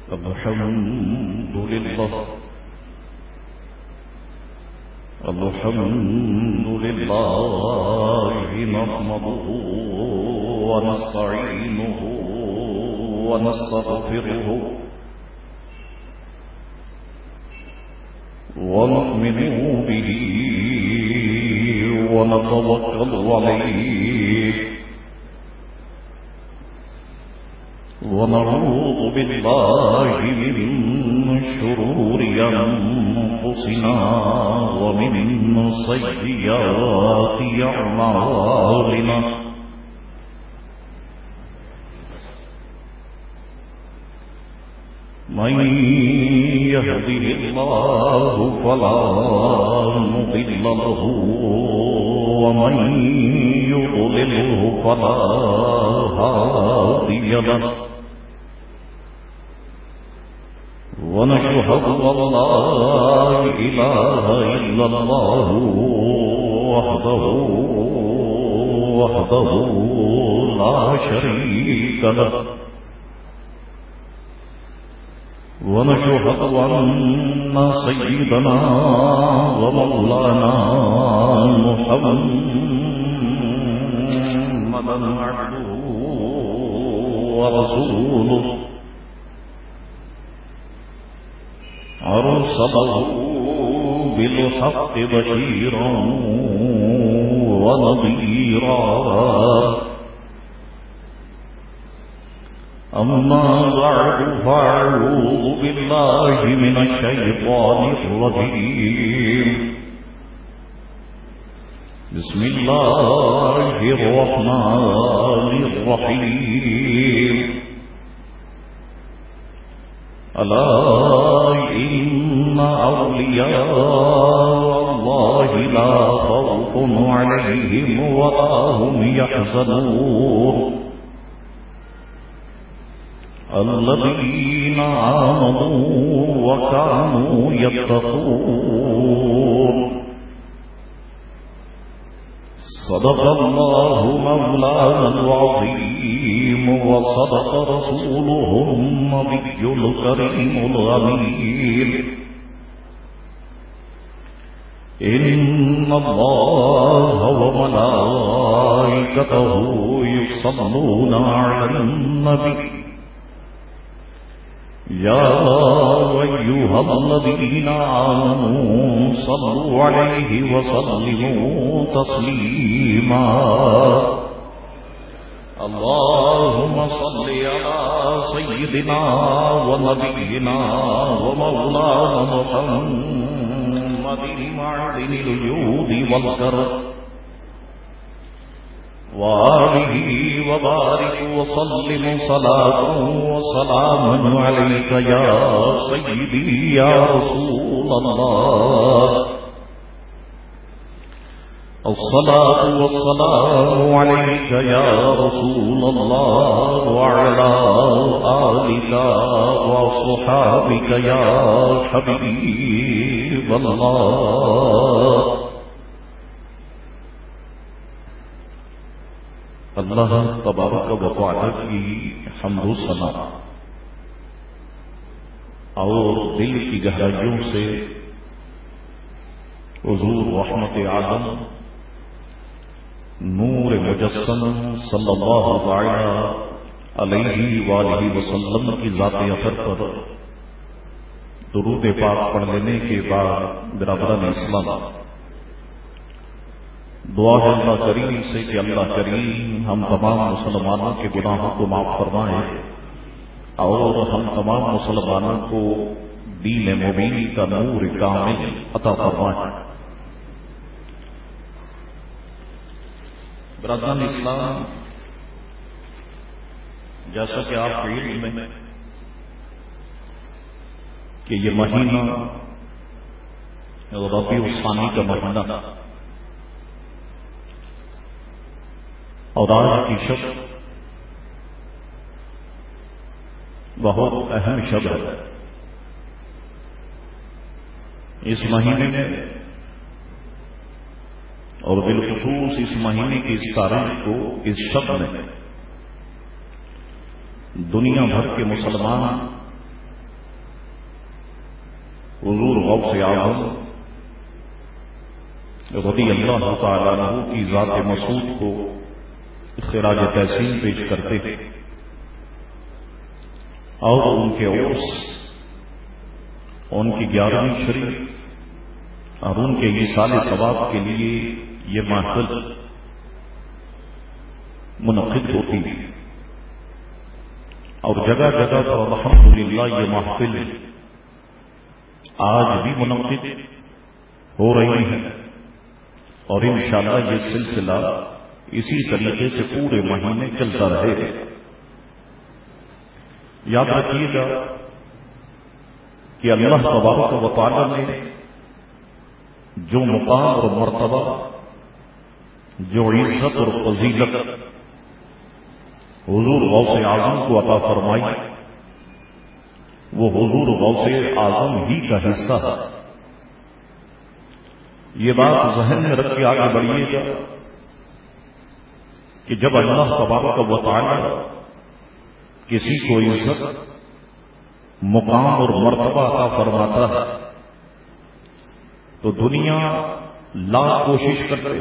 الحمد لله نحمده ونستعينه ونستغفره ونؤمن به ونتوكل عليه ونعوذ بالله من شرور أنفسنا ومن سيئات أعمالنا من يهده الله فلا مضل له ومن يضلله فلا هادي له ونشهد أن لا إله إلا الله وحده لا شريك له ونشهد أن سيدنا ومولانا محمدا عبده ورسوله أرسله بالحق بشيرا ونذيرا أما بعد فأعوذ بالله من الشيطان الرجيم بسم الله الرحمن الرحيم ألا إن أولياء الله لا خوف عليهم ولا هم يحزنون الذين آمنوا وكانوا يتقون صدق الله مولانا العظيم وصدق رسوله النبي الكريم الغمير إن الله وملائكته يصلون على النبي يا أيها الذين آمنوا صلوا عليه وسلموا تسليما اللهم صل على سيدنا ونبينا ومولانا محمد معدن الجود والكرم وآله وبارك وسلم صلاة وسلاما عليك يا سيدي يا رسول الله الصلاة والسلام عليك يا رسول الله وعلى آلك وصحابك يا حبيب الله اللہ تبارک و تعالی کی حمد و ثنا اور دل کی گہرائیوں سے حضور رحمت عالم نور مجسم صلی اللہ علیہ وآلہ وسلم کی ذات اطہر پر درود پاک پڑھ لینے کے بعد برادران اسلام دعا ہے اللہ کریم سے کہ اللہ کریم ہم تمام مسلمانوں کے گناہوں کو معاف فرمائے اور ہم تمام مسلمانوں کو دین مبین کا نور کامل عطا فرمائے. برادران اسلام، جیسا کہ آپ کے علم میں کہ یہ مہینہ ربیع الثانی کا مہینہ اور آج کی شب بہت اہم شب ہے. اس مہینے میں اور بالخصوص اس مہینے کی اس تاریخ کو، اس شب میں دنیا بھر کے مسلمان غوث اعظم رضی اللہ تعالیٰ عنہ کی ذات مسعود کو خراج تحسین پیش کرتے ہیں اور ان کے عرس، ان کی 11ویں شریف اور ان کے ایصال ثواب کے لیے یہ محفل منعقد ہوتی ہے، اور جگہ جگہ پر الحمدللہ یہ محفل آج بھی منعقد ہو رہی ہے، اور انشاءاللہ یہ سلسلہ اسی طریقے سے پورے مہینے چلتا رہے گا۔ یاد رکھیے گا کہ اللہ تبارک و تعالی نے جو مقام اور مرتبہ، جو عزت اور فضیلت حضور غوث اعظم کو عطا فرمائی، وہ حضور غوث اعظم ہی کا حصہ ہے۔ یہ بات ذہن میں رکھ کے آگے بڑھیے گا کہ جب اللہ تبارک و تعالی کسی کو عزت، مقام اور مرتبہ عطا فرماتا ہے تو دنیا لاکھ کوشش کرتے،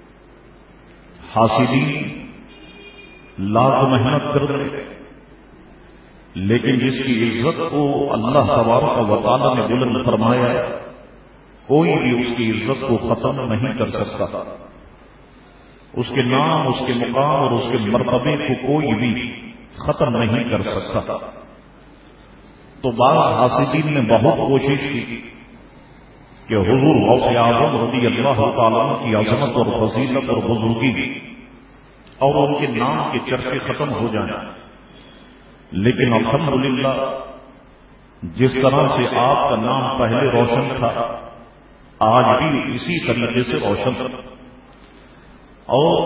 حاسدین لاکھ محنت کرتے، لیکن جس کی عزت کو اللہ تبارک و تعالی نے بلند فرمایا، کوئی بھی اس کی عزت کو ختم نہیں کر سکتا، اس کے نام، اس کے مقام اور اس کے مرتبے کو کوئی بھی ختم نہیں کر سکتا۔ تو بعض حاسدین نے بہت کوشش کی کہ حضور غوث اعظم رضی اللہ تعالیٰ کی عظمت اور فضیلت اور بزرگی اور ان کے نام کے چرچے ختم ہو جائیں، لیکن الحمدللہ جس طرح سے آپ کا نام پہلے روشن تھا، آج بھی اسی طریقے سے روشن تھا۔ اور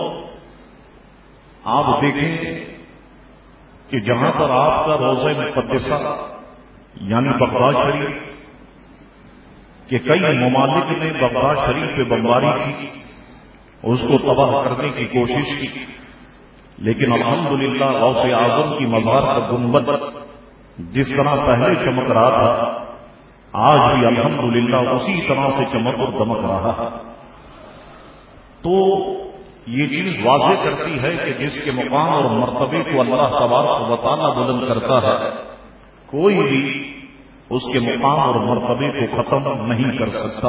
آپ دیکھیں کہ جہاں پر آپ کا روضہ مقدسہ یعنی بغداد شریف کہ کئی ممالک نے بغداد شریف پہ بمباری کی، اس کو تباہ کرنے کی کوشش کی، لیکن الحمدللہ غوث اعظم کی مزار کا گنبد جس طرح پہلے چمک رہا تھا، آج بھی الحمدللہ اسی طرح سے چمک اور دمک رہا ہے۔ تو یہ چیز واضح کرتی ہے کہ جس کے مقام اور مرتبے کو اللہ تبارک و تعالی بلند کرتا ہے، کوئی بھی اس کے مقام اور مرتبے کو ختم نہیں کر سکتا۔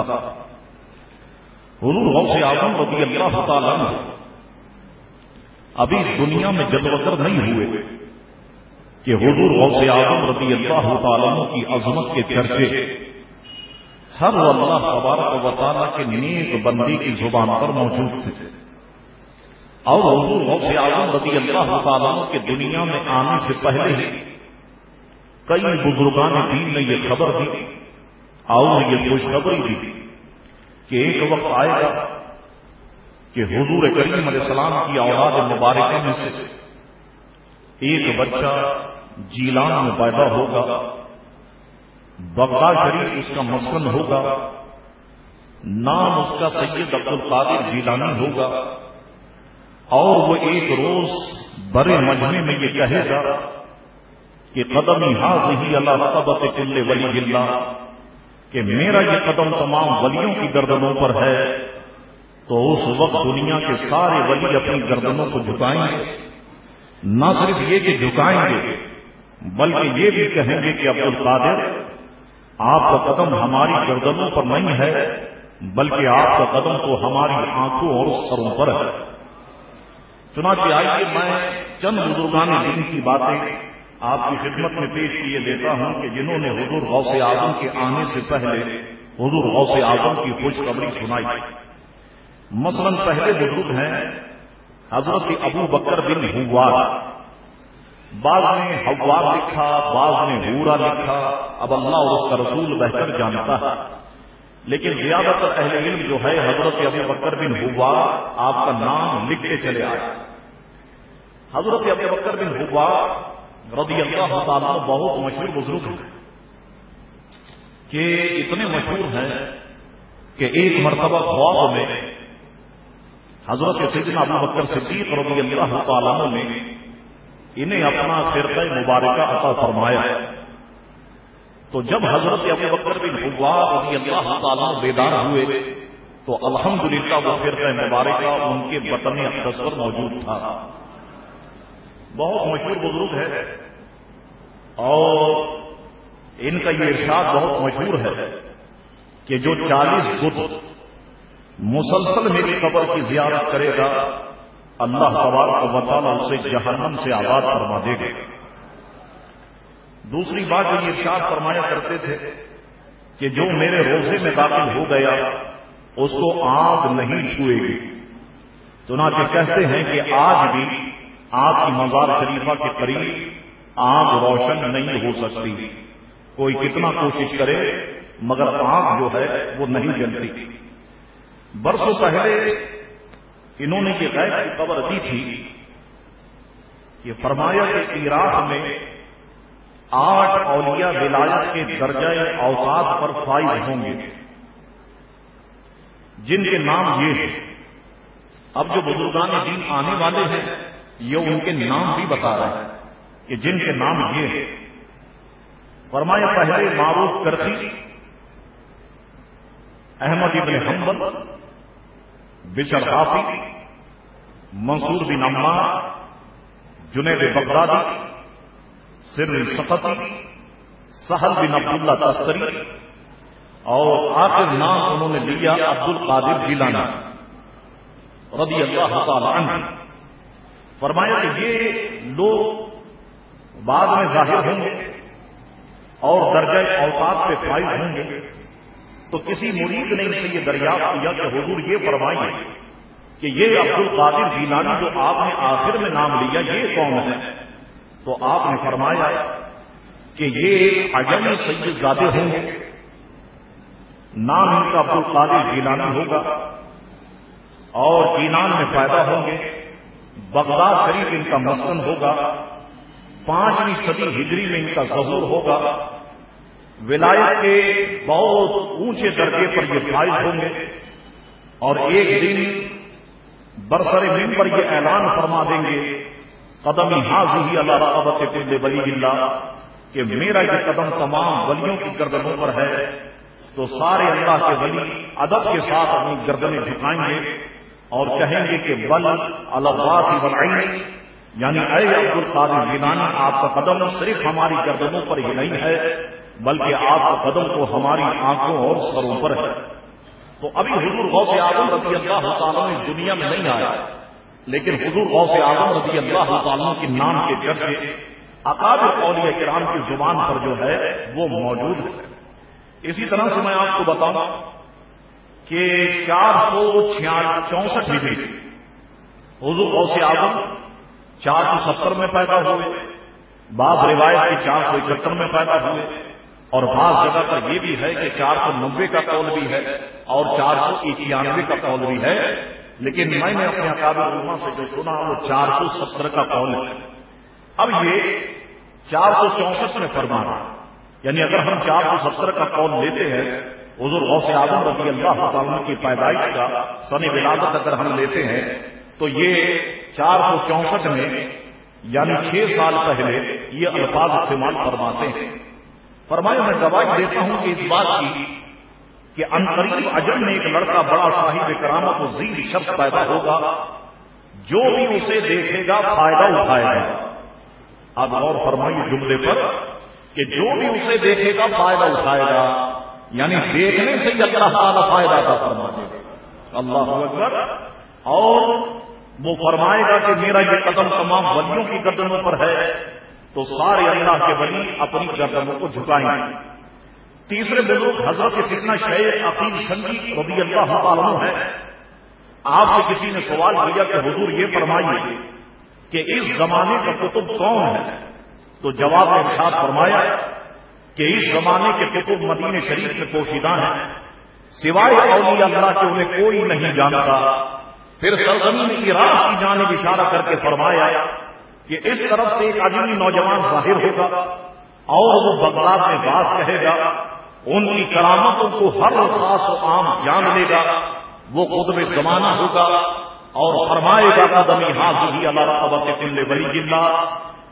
حضور غوث اعظم رضی اللہ تعالیٰ عنہ ابھی دنیا میں جلوگر نہیں ہوئے کہ حضور غوث اعظم رضی اللہ تعالیٰ عنہ کی عظمت کے چرچے ہر اللہ تبارک و تعالیٰ کے نیک بندی کی زبان پر موجود تھے، اور حضور غوث اعظم رضی اللہ تعالیٰ عنہ کے دنیا میں آنے سے پہلے ہی کئی بزرگان دین نے یہ خبر دی اور یہ خوشخبری دی کہ ایک وقت آئے گا کہ حضور کریم علیہ السلام کی اولاد مبارکہ میں سے ایک بچہ جیلان میں پیدا ہوگا، بغداد شریف اس کا مسکن ہوگا، نام اس کا سید عبد القادر جیلانی ہوگا، اور وہ ایک روز بڑے مجمع میں یہ کہے گا کہ قدمی ہاذہ علی رقبۃ کل ولی اللہ، کہ میرا یہ قدم تمام ولیوں کی گردنوں پر ہے۔ تو اس وقت دنیا کے سارے ولی اپنی گردنوں کو جھکائیں گے، نہ صرف یہ کہ جھکائیں گے بلکہ یہ بھی کہیں گے کہ عبد القادر آپ کا قدم ہماری گردنوں پر نہیں ہے بلکہ آپ کا قدم تو ہماری آنکھوں اور سروں پر ہے۔ چنانچہ آئیے میں چند بزرگان دین کی باتیں آپ کی خدمت میں پیش کیے دیتا ہوں کہ جنہوں نے حضور غوث اعظم کے آنے سے پہلے حضور غوث اعظم کی خوشخبری سنائی۔ مثلا پہلے بزرگ ہیں حضرت ابو بکر بن حوار، بعض نے حوار لکھا، بعض نے حورا لکھا، اب اللہ اور اس کا رسول بہتر جانتا ہے، لیکن زیادہ تر اہل علم جو ہے حضرت ابو بکر بن حوار آپ کا نام لکھتے چلے آئے۔ حضرت ابو بکر بن حوار رضی اللہ تعالیٰ بہت مشہور بزرگ ہیں کہ اتنے مشہور ہیں کہ ایک مرتبہ خواب میں حضرت سیدنا ابو بکر صدیق رضی اللہ تعالیٰ نے انہیں اپنا فرقہ مبارکہ عطا فرمایا، تو جب حضرت ابو بکر بن حباب رضی اللہ تعالیٰ بیدار ہوئے تو الحمدللہ وہ فرقہ مبارکہ ان کے بطن اقدس پر موجود تھا. بہت مشہور بزرگ ہے اور ان کا یہ ارشاد بہت مشہور ہے کہ جو 40 بت مسلسل میری قبر کی زیارت کرے گا اللہ تبارک و تعالیٰ اسے جہنم سے آزاد فرما دے گا. دوسری بات جو یہ ارشاد فرمایا کرتے تھے کہ جو میرے روزے میں داخل ہو گیا اس کو آگ نہیں چھوئے گی. چنانچہ کہتے ہیں کہ آج بھی آپ کی مزار شریفہ کے قریب آگ روشن نہیں ہو سکتی. کوئی کتنا کوشش کرے مگر آگ جو ہے وہ نہیں جلتی. برسوں پہلے انہوں نے یہ غیب کی خبر دی تھی کہ فرمایا کہ عراق میں 8 اولیاء ولایت کے درجہ اوساط پر فائز ہوں گے جن کے نام یہ ہیں. اب جو بزرگان دین آنے والے ہیں یہ ان کے نام بھی بتا رہے ہیں کہ جن کے نام یہ ہیں. فرمایا پہلے معروف کرتی احمد ابن حنبل بشر حافظ منصور بن عمار جنید بغدادی سر سقطی سہل بن عبداللہ تستری اور آخر نام انہوں نے لیا عبد القادر جیلانی رضی اللہ تعالی عنہ. فرمایا کہ یہ لوگ بعد میں ظاہر ہوں گے اور درجہ اوقات پہ فائز ہوں گے. تو کسی مرید نے ان سے یہ دریافت کیا کہ حضور یہ فرمائیے کہ یہ عبد القادر جیلانی جو آپ نے آخر میں نام لیا یہ کون ہے؟ تو آپ نے فرمایا کہ یہ عجمی سید زادے ہوں گے. نام ان کا عبد القادر جیلانی ہوگا اور ایران میں پیدا ہوں گے. بغداد شریف ان کا مسکن ہوگا. 5ویں صدی ہجری میں ان کا ظہور ہوگا. ولایت کے بہت اونچے درجے پر یہ فائز ہوں گے اور ایک دن برسر منبر یہ اعلان فرما دیں گے قدمی حاضی علی رقبۃ کل ولی اللہ کہ میرا یہ قدم تمام ولیوں کی گردنوں پر ہے. تو سارے اللہ کے ولی ادب کے ساتھ اپنی گردنیں جھکائیں گے اور کہیں گے کہ بل الراس والعین، یعنی اے عبد القادر جیلانی آپ کا قدم صرف ہماری گردنوں پر ہی نہیں ہے بلکہ آپ کا قدم تو ہماری آنکھوں اور سروں پر ہے. تو ابھی حضور غوث اعظم رضی اللہ تعالیٰ نے دنیا میں نہیں آیا لیکن حضور غوث اعظم رضی اللہ تعالیٰ کے نام کے چرچے اکابر اولیاء کرام کی زبان پر جو ہے وہ موجود ہے. اسی طرح سے میں آپ کو بتاؤں کہ 464 ہجری حضور غوث اعظم 470 میں پیدا ہوئے. بعض روایت کے 471 میں پیدا ہوئے اور بعض جگہ پر یہ بھی ہے کہ 490 کا قول بھی ہے اور 491 کا قول بھی ہے. لیکن میں نے اپنے اکابر علماء سے جو سنا وہ 470 کا قول ہے. اب یہ 464 میں فرما رہا یعنی اگر ہم 470 کا قول لیتے ہیں حضور غوث اعظم رضی اللہ تعالیٰ کی پیدائش کا سن ولادت اگر ہم لیتے ہیں تو یہ 464 میں یعنی 6 سال پہلے یہ الفاظ استعمال فرماتے ہیں. فرمایا میں گواہی دیتا ہوں کہ اس بات کی کہ عنقریب عجم میں ایک لڑکا بڑا صاحب کرامت و ذیل شخص پیدا ہوگا جو بھی اسے دیکھے گا فائدہ اٹھائے گا. اب غور فرمائیے جملے پر کہ جو بھی اسے دیکھے گا فائدہ اٹھائے گا یعنی دیکھنے سے ہی اللہ تعالیٰ فائدہ عطا فرما دے گا. اللہ اکبر. اور وہ فرمائے گا کہ میرا یہ قدم تمام ولیوں کی گردنوں پر ہے تو سارے اللہ کے ولی اپنی گردنوں کو جھکائیں گے. تیسرے بزرگ حضرت سیدنا شیخ عقیل سنگی رضی اللہ تعالیٰ عنہ ہے. آپ سے کسی نے سوال کیا کہ حضور یہ فرمائیے کہ اس زمانے کا کتب کون ہے؟ تو جواب میں ارشاد فرمایا کہ اس زمانے کے کتب مدینہ شریف میں پوشیدہ ہیں سوائے اولیاء اللہ کے انہیں کوئی نہیں جانتا. پھر سرزمین عراق کی جانب اشارہ کر کے فرمایا کہ اس طرف سے ایک عجمی نوجوان ظاہر ہوگا اور وہ بغداد میں باز کہے گا. ان کی کرامتوں کو ہر خاص و عام جان لے گا. وہ قطب زمانہ ہوگا اور فرمائے گا قدمی حاضی علی رقبۃ کل ولی اللہ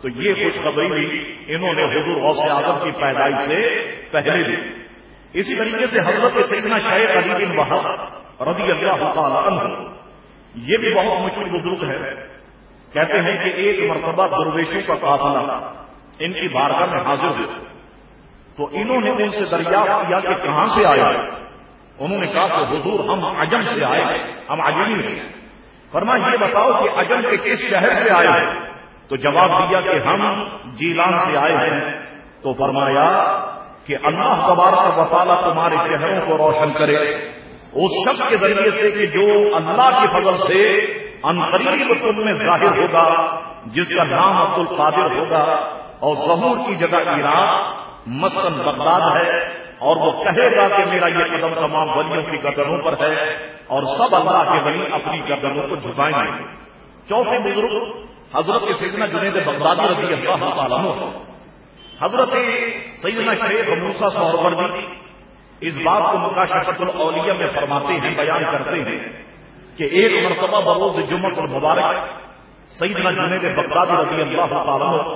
تو یہ خوشخبری بھی انہوں نے حضور غوث اعظم کی پیدائش سے پہلے دی. اسی طریقے سے حضرت سیدنا شیخ علی بن وہب رضی اللہ تعالی عنہ، یہ بھی بہت مشہور بزرگ ہے. کہتے ہیں کہ ایک مرتبہ درویشوں کا قافلہ ان کی بارگاہ میں حاضر ہوا تو انہوں نے ان سے دریافت کیا کہ کہاں سے آئے. انہوں نے کہا کہ حضور ہم عجم سے آئے ہیں، ہم عجمی ہیں. فرمایا یہ بتاؤ کہ عجم کے کس شہر سے آئے ہیں؟ تو جواب دیا کہ ہم جیلان سے آئے ہیں. تو فرمایا کہ اللہ تبارک و تعالیٰ تمہارے چہروں کو روشن کرے اس شخص کے ذریعے سے کہ جو اللہ کے فضل سے عنقریب تم میں ظاہر ہوگا، جس کا نام عبد القادر ہوگا اور ظہور کی جگہ عراق مسکن بغداد ہے، اور وہ کہے گا کہ میرا یہ قدم تمام ولیوں کی گردنوں پر ہے، اور سب اللہ کے ولی اپنی گردنوں کو جھکائیں گے. چوتھے بزرگ حضرت سیدنا جنید بغدادی رضی اللہ تعالیٰ عنہ، حضرت سیدنا شیخ موسیٰ سہروردی اس بات کو مکاشفۃ الاولیاء میں فرماتے ہیں، بیان کرتے ہیں کہ ایک مرتبہ بروز جمعہ المبارک سیدنا جنید بغدادی رضی اللہ تعالیٰ عنہ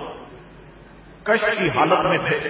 کشف کی حالت میں تھے.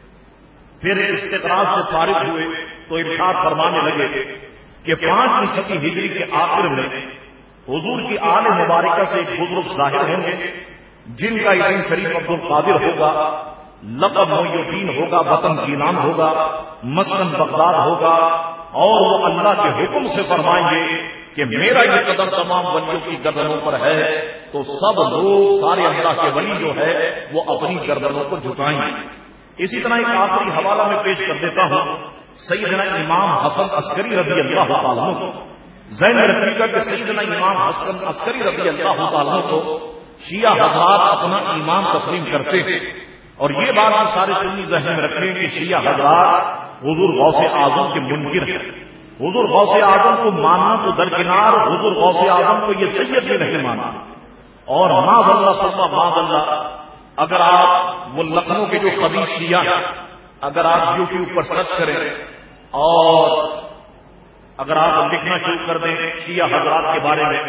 پھر استقراض سے فارغ ہوئے تو ارشاد فرمانے لگے کہ 5ویں صدی ہجری کے آخر میں حضور کی آل مبارکہ سے ایک بزرگ ظاہر ہوں گے جن کا اسم شریف عبد القادر ہوگا، لقب محی الدین ہوگا، وطن گیلان ہوگا، مسکن بغداد ہوگا، اور وہ اللہ کے حکم سے فرمائیں گے کہ میرا یہ قدم تمام ولیوں کی گردنوں پر ہے. تو سب لوگ سارے اللہ کے ولی جو ہے وہ اپنی گردنوں کو جھکائیں گے. اسی طرح ایک آخری حوالہ میں پیش کر دیتا ہوں. سیدنا امام حسن عسکری رضی اللہ تعالیٰ عنہ، ذہن میں رکھیے کہ سیدنا امام حسن عسکری رضی اللہ تعالیٰ عنہ کو شیعہ حضرات اپنا امام تسلیم کرتے ہیں. اور یہ بات سارے سنی ذہن میں رکھیں کہ شیعہ حضرات حضور غوث اعظم کے منکر ہیں. حضور غوث اعظم کو ماننا تو درکنار، حضور غوث اعظم کو یہ سید بھی نہیں ماننا. اور معاذ اللہ ثم معاذ اللہ، اگر آپ وہ لکھنؤ کے جو قدیم شیعہ ہیں، اگر آپ یوٹیوب پر سرچ کریں اور اگر آپ لکھنا شروع کر دیں شیعہ حضرات کے بارے میں،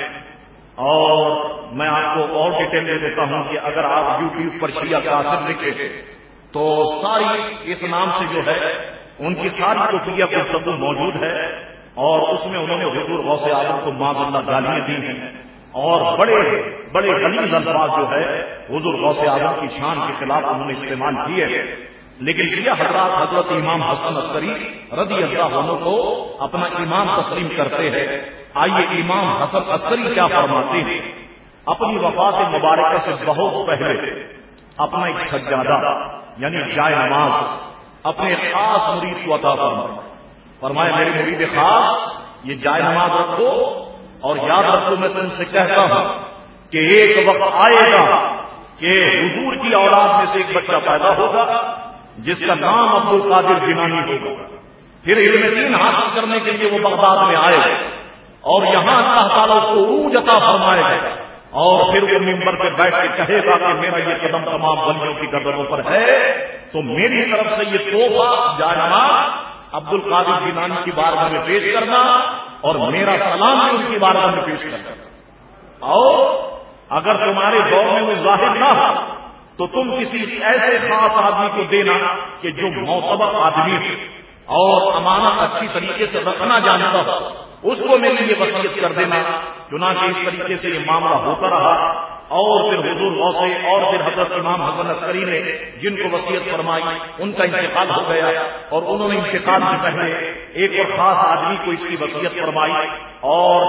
اور میں آپ کو اور ڈیٹیل دے دیتا ہوں کہ اگر آپ یوٹیوب پر شیعہ قاسم لکھیں تو ساری اس نام سے جو ہے ان کی ساری کفریہ گفتگو موجود ہے، اور اس میں انہوں نے حضور غوث اعظم کو معاذ اللہ گالیاں دی ہیں، اور بڑے بڑے غلیظ الفاظ جو ہے حضور غوث اعظم کی شان کے خلاف انہوں نے استعمال کیے ہیں. لیکن شیعہ حضرات حضرت امام حسن عسکری رضی اللہ عنہ کو اپنا امام تسلیم کرتے ہیں. آئیے امام حسن عسکری کیا فرماتے ہیں. اپنی وفات مبارکہ سے بہت پہلے اپنا ایک سجادہ یعنی جائے نماز اپنے خاص مرید کو عطا فرمایا میرے مرید خاص یہ جائے نماز رکھو، اور یاد رکھو میں تم سے کہتا ہوں کہ ایک وقت آئے گا کہ حضور کی اولاد میں سے ایک بچہ پیدا ہوگا جس کا نام عبد القادر جیلانی ہوگا. پھر علم دین حاصل کرنے کے لیے وہ بغداد میں آئے گا، اور یہاں اللہ تعالیٰ اس کو عروج عطا فرمائے گا، اور پھر وہ ممبر پہ بیٹھ کے کہے گا کہ میرا یہ قدم تمام ولیوں کی گردنوں پر ہے، تو میری طرف سے یہ تحفہ جائنماز عبد القادر جیلانی کی بارگاہ میں پیش کرنا، اور میرا سلام بھی ان کی بارگاہ میں پیش کرنا. اور اگر تمہارے دور میں وہ ظاہر نہ ہو تو تم کسی ایسے خاص آدمی کو دینا کہ جو معتبر آدمی ہے اور امانت اچھی طریقے سے رکھنا جانتا ہو، اس کو میرے لیے وصیت کر دینا. چنانچہ اس طریقے سے یہ معاملہ ہوتا رہا، اور پھر حضور غوث اور پھر حضرت امام حسن عسکری نے جن کو وصیت فرمائی ان کا انتقال ہو گیا، اور انہوں نے انتقال سے پہلے ایک اور خاص آدمی کو اس کی وصیت فرمائی، اور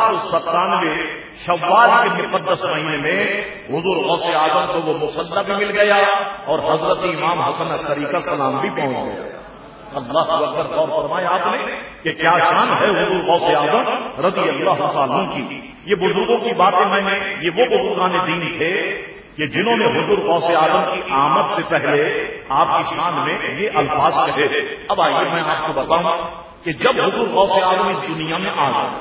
497 شوال کے مقدس مہینے میں حضور غوث اعظم کو وہ مصدق بھی مل گیا، اور حضرت امام حسن عسکری کا سلام بھی پہنچ گیا. اللہ اکبر. غور فرمایا آپ نے کہ کیا شان ہے حضور غوث اعظم رضی اللہ تعالیٰ کی. یہ بزرگوں کی باتیں میں نے، یہ وہ بزرگان دین تھے کہ جنہوں نے حضور غوث اعظم کی آمد سے پہلے آپ کی شان میں یہ الفاظ کہے. اب آئیے میں آپ کو بتاؤں کہ جب حضور غوث اعظم اس دنیا میں آ گئے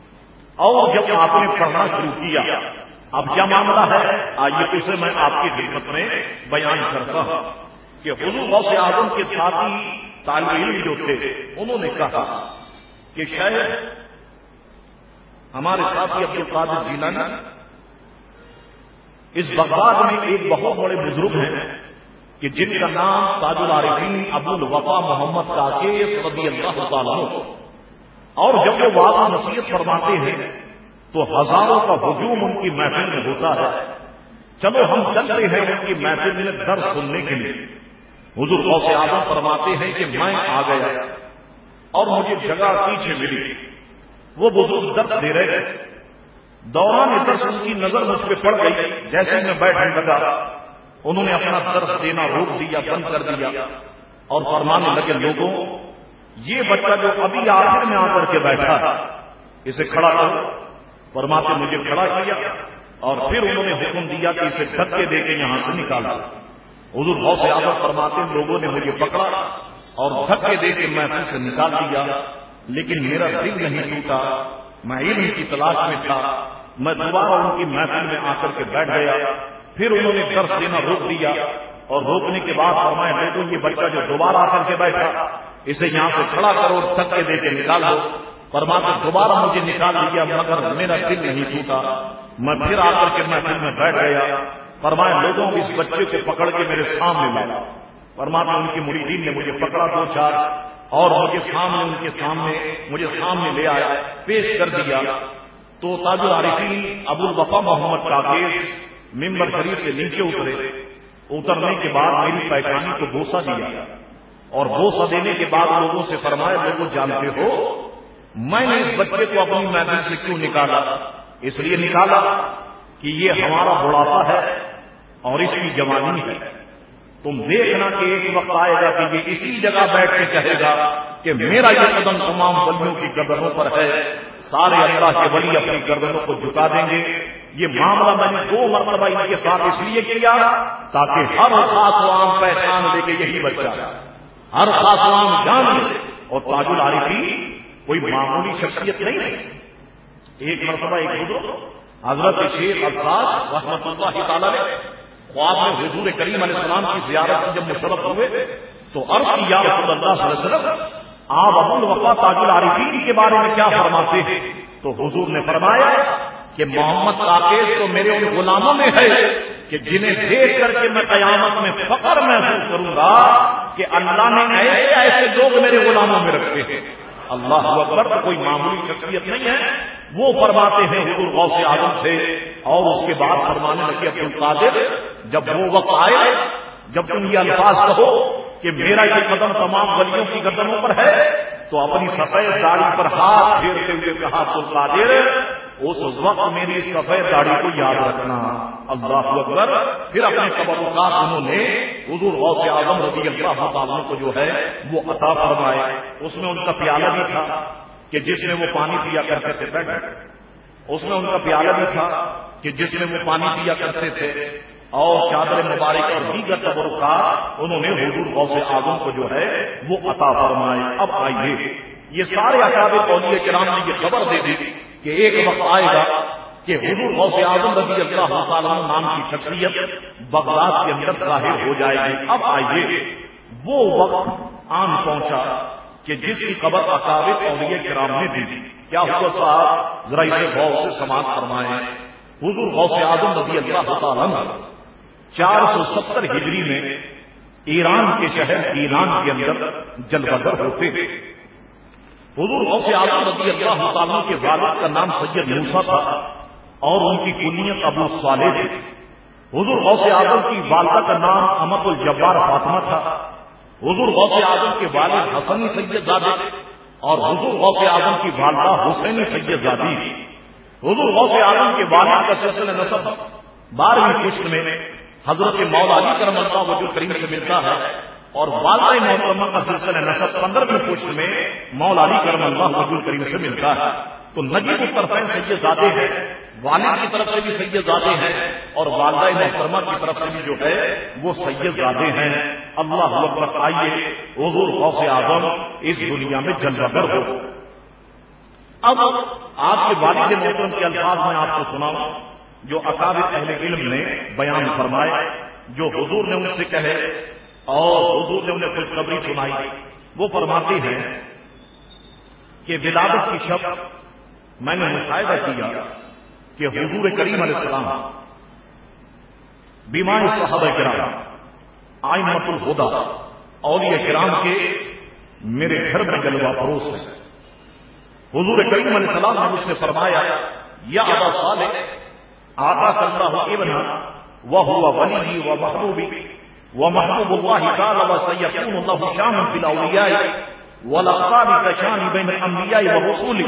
اور جب آپ نے پڑھنا شروع کیا، اب کیا معاملہ ہے آئیے اسے میں آپ کی خدمت میں بیان کرتا ہوں کہ حضور غوث اعظم کے ساتھی طالب علم جو تھے انہوں نے کہا کہ شاید ہمارے ساتھی عبد القادر جیلانی اس بغداد میں ایک بہت بڑے بزرگ ہیں کہ جن کا نام تاج العارفین ابو الوفا محمد کاکیس رضی اللہ تعالیٰ عنہ، اور جب وہ واضح نصیحت فرماتے ہیں تو ہزاروں کا ہجوم ان کی محفل میں ہوتا ہے. چلو ہم چلتے ہیں ان کی محفل میں درس سننے کے لیے. حضور غوث اعظم فرماتے ہیں کہ میں آ گیا اور مجھے جگہ پیچھے ملی. وہ بزرگ درس دے رہے تھے. دوران درس ان کی نظر مجھ پہ پڑ گئی. جیسے میں بیٹھنے لگا انہوں نے اپنا درس دینا روک دیا، بند کر دیا اور فرمانے لگے لوگوں یہ بچہ جو ابھی آخر میں آ کر کے بیٹھا اسے کھڑا کرو. فرماتے مجھے کھڑا کیا اور پھر انہوں نے حکم دیا کہ اسے دھکے دے کے یہاں سے نکالا. حضور غوث اعظم فرماتے لوگوں نے مجھے پکڑا اور دھکے دے کے محفل سے نکال دیا، لیکن میرا دل نہیں ٹوٹا. میں علم کی تلاش میں تھا. میں دوبارہ ان کی محفل میں آ کر کے بیٹھ گیا. پھر انہوں نے درس دینا روک دیا اور روکنے کے بعد فرمایا لوگوں یہ بچہ جو دوبارہ آ کر کے بیٹھا اسے یہاں سے کھڑا کرو، دھکے دے کے نکال دو. فرماتے دوبارہ مجھے نکال دیا مگر میرا دل نہیں ٹوٹا. میں پھر آ کر کے محفل میں بیٹھ گیا. فرمایا لوگوں اس بچے کو پکڑ کے میرے سامنے لایا. فرماتے ان کے مریدین نے مجھے پکڑا دو چار اور مجھے سامنے لے آیا، پیش کر دیا. تو تاج العارفین ابو الوفا محمد کاکیس ممبر شریف سے نیچے اترنے کے بعد میری پیشانی کو بوسہ دیا اور بوسہ دینے کے بعد لوگوں سے فرمایا لوگوں جانتے ہو میں نے اس بچے کو اپنی محفل سے کیوں نکالا؟ اس لیے نکالا کہ یہ ہمارا بڑھاپا ہے اور اس کی جوانی ہے. تم دیکھنا کہ ایک وقت آئے گا کہ یہ اسی جگہ بیٹھ کے کہے گا کہ میرا یہ قدم تمام ولیوں کی گردنوں پر ہے. سارے اللہ کے ولی اپنی گردنوں کو جھکا دیں گے. یہ معاملہ میں نے 2 مرتبہ ان کے ساتھ اس لیے کیا تاکہ ہر خاص و عام پہچان دے کہ یہی بچہ ہے، ہر خاص و عام جان لے. اور تاج العارفین کوئی معمولی شخصیت نہیں ہے. ایک مرتبہ ایک بزرگ حضرت شیخ الفاظ رحمۃ اللہ تعالی علیہ خواب میں حضور کریم علیہ السلام کی زیارت سے جب مشرف ہوئے تو عرض کی یا رسول اللہ صلی اللہ علیہ وسلم آپ ابو الوفا تاج العارفین کے بارے میں کیا فرماتے ہیں؟ تو حضور نے فرمایا کہ محمد کاکیس تو میرے ان غلاموں میں ہے کہ جنہیں دیکھ کر کے میں قیامت میں فخر محسوس کروں گا کہ اللہ نے ایسے ایسے لوگ میرے غلاموں میں رکھے ہیں. اللہ اکبر. تو کوئی معمولی شخصیت نہیں ہے. وہ فرماتے ہیں حضور غوث اعظم سے اور اس کے بعد فرمانے لگے عبد القادر جب وہ وقت آئے جب تم یہ الفاظ کہو کہ میرا یہ قدم تمام ولیوں کی گردنوں پر ہے تو اپنی سفید داڑھی پر ہاتھ پھیرتے ہوئے کہا عبد القادر اس وقت میری سفید داڑھی کو یاد رکھنا. اللہ اکبر. پھر اپنے تبرکات انہوں نے حضور غوث اعظم رضی اللہ تعالیٰ کو جو ہے وہ عطا فرمائے. اس میں ان کا پیالہ بھی تھا کہ جس میں وہ پانی پیا کرتے تھے. اس میں ان کا پیالہ بھی تھا کہ جس میں وہ پانی پیا کرتے تھے اور چادر مبارک اور دیگر تبرکات انہوں نے حضور غوث اعظم کو جو ہے وہ عطا فرمائے. اب آئیے یہ سارے اکابر اولیاء کرام نے یہ خبر دے دی کہ ایک وقت آئے گا کہ حضور غوث اعظم رضی اللہ تعالیٰ عنہ نام کی شخصیت بغداد کے اندر ظاہر ہو جائے گی. اب آئیے وہ وقت آن پہنچا کہ جس کی خبر اکابر اولیاء کرام نے دی. کیا ہوا صاحب ذرا اسے غور سے سماعت فرمائیں. حضور غوث اعظم رضی اللہ تعالیٰ عنہ 470 ہجری میں ایران کے شہر ایران کے اندر جلوہ گر ہوتے تھے. حضور غوث اعظم رضی اللہ تعالیٰ کے والد کا نام سید موسیٰ تھا اور ان کی کنیت ابو صالح تھی. حضور غوث اعظم کی والدہ کا نام امت الجبار فاطمہ تھا. حضور غوث اعظم کے والد حسنی سید زادے اور حضور غوث اعظم کی والدہ حسینی سید زادی. حضور غوث اعظم کے والد کا سلسلہ نسب 12ویں پشت میں حضرت مولا علی کرم اللہ وجہ کریم سے ملتا ہے اور والدہ محترمہ کا سلسلہ نسب 15ویں پشت میں مولا علی کرم اللہ وجہ کریم سے ملتا ہے. تو نجیب الطرفین سید زادے ہیں، والد کی طرف سے بھی سید زادے ہیں اور والدہ محترمہ کی طرف سے بھی جو ہے وہ سید زادے ہیں. اللہ اکبر. آئیے حضور غوث اعظم اس دنیا میں جلوہ گر ہو. اب آپ کے والد محترم کے الفاظ میں آپ کو سناؤں جو اکابر اہل علم نے بیان فرمائے، جو حضور نے ان سے کہے اور حضور نے انہیں خوشخبری سنائی. وہ فرماتے ہیں کہ ولادت کی شب میں نے مشاہدہ کیا کہ حضور کریم علیہ السلام بیمار صحابہ کرام، ائمۃ الہدی، اولیاء کرام کے میرے گھر میں جلوہ فروز ہے۔ حضور کریم علیہ السلام نے مجھ سے فرمایا یا ابا صالح آتاک اللہ ابنا وهو ولی ومحبوبی ومحبوب اللہ تعالی وسیکون اللہ شان فی الاولیاء والاقطاب کشان بین الانبیاء والرسول۔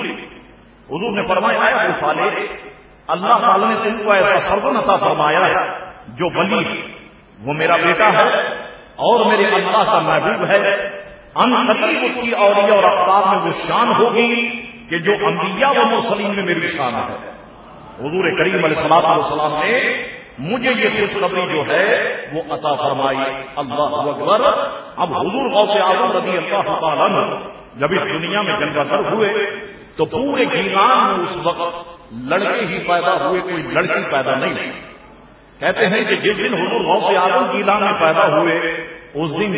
حضور نے فرمایا اے ابو صالح، اللہ تعالی نے تم کو ایسا فرزند عطا فرمایا ہے جو ولی وہ میرا بیٹا ہے اور میرے اللہ کا محبوب ہے۔ ان قریب اس کی اولیاء اور اقطاب میں وہ شان ہوگی کہ جو انبیاء و مرسلین میں میری شان ہے۔ حضور کریم علیہ السلام نے مجھے یہ خوشخبری جو ہے وہ عطا فرمائی۔ اللہ اکبر۔ اب حضور غوث اعظم رضی اللہ تعالیٰ عنہ جب اس دنیا میں جلوہ گر ہوئے تو پورے گیلان میں اس وقت لڑکے ہی پیدا ہوئے، کوئی لڑکی پیدا نہیں ہوئی۔ کہتے ہیں کہ جس دن حضور غوث اعظم گیلان میں پیدا ہوئے اس دن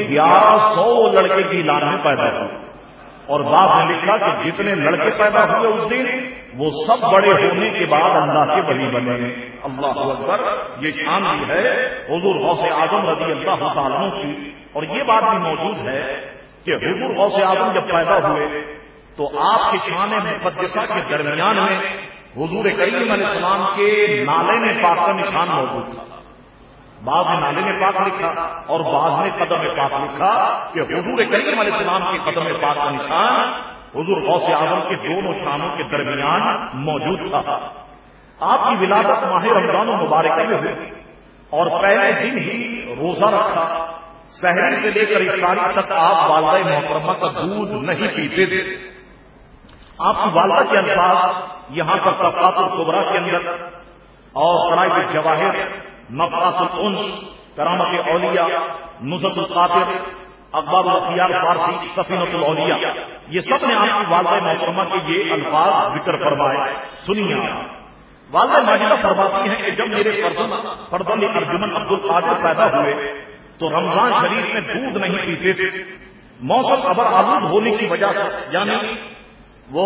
1100 لڑکے گیلان میں پیدا ہوئے، اور بعد میں لکھا کہ جتنے لڑکے پیدا ہوئے اس دن وہ سب بڑے ہونے کے بعد اللہ کے ولی بنے۔ اللہ اکبر۔ یہ شان بھی ہے حضور غوث اعظم رضی اللہ تعالیٰ عنہ کی۔ اور یہ بات بھی موجود ہے کہ حضور غوث اعظم جب پیدا ہوئے تو آپ کے شان مقدسہ کے درمیان میں حضور کریم علیہ السلام کے نالے پاک کا نشان موجود تھا۔ بعض نے نالے پاک لکھا اور بعض نے قدم پاک لکھا کہ حضور کریم علیہ السلام کے قدم پاک کا نشان حضور غوث اعظم کے دونوں شانوں کے درمیان موجود تھا۔ آپ کی ولادت ماہ رمضان المبارکہ میں ہوئی اور پہلے دن ہی روزہ رکھا۔ سحری سے لے کر افطاری تک آپ والدہ محترمہ کا دودھ نہیں پیتے تھے۔ آپ کی والدہ کے الفاظ یہاں پر طبقات الکبریٰ کے اندر اور قرائب الجواہر، نفحات الانس، کرامت اولیاء، نزہت القاطر، اخبار الاخیار فارسی، سفینۃ الاولیاء، یہ سب نے آپ کی والدہ محترمہ کے یہ الفاظ ذکر فرمائے۔ سنیے آپ، والدہ ماجدہ فرماتی ہیں کہ جب میرے فرزند ارجمن عبد القادر پیدا ہوئے تو رمضان شریف میں دودھ نہیں پیتے تھے۔ موسم ابر آلود ہونے کی وجہ سے، یعنی وہ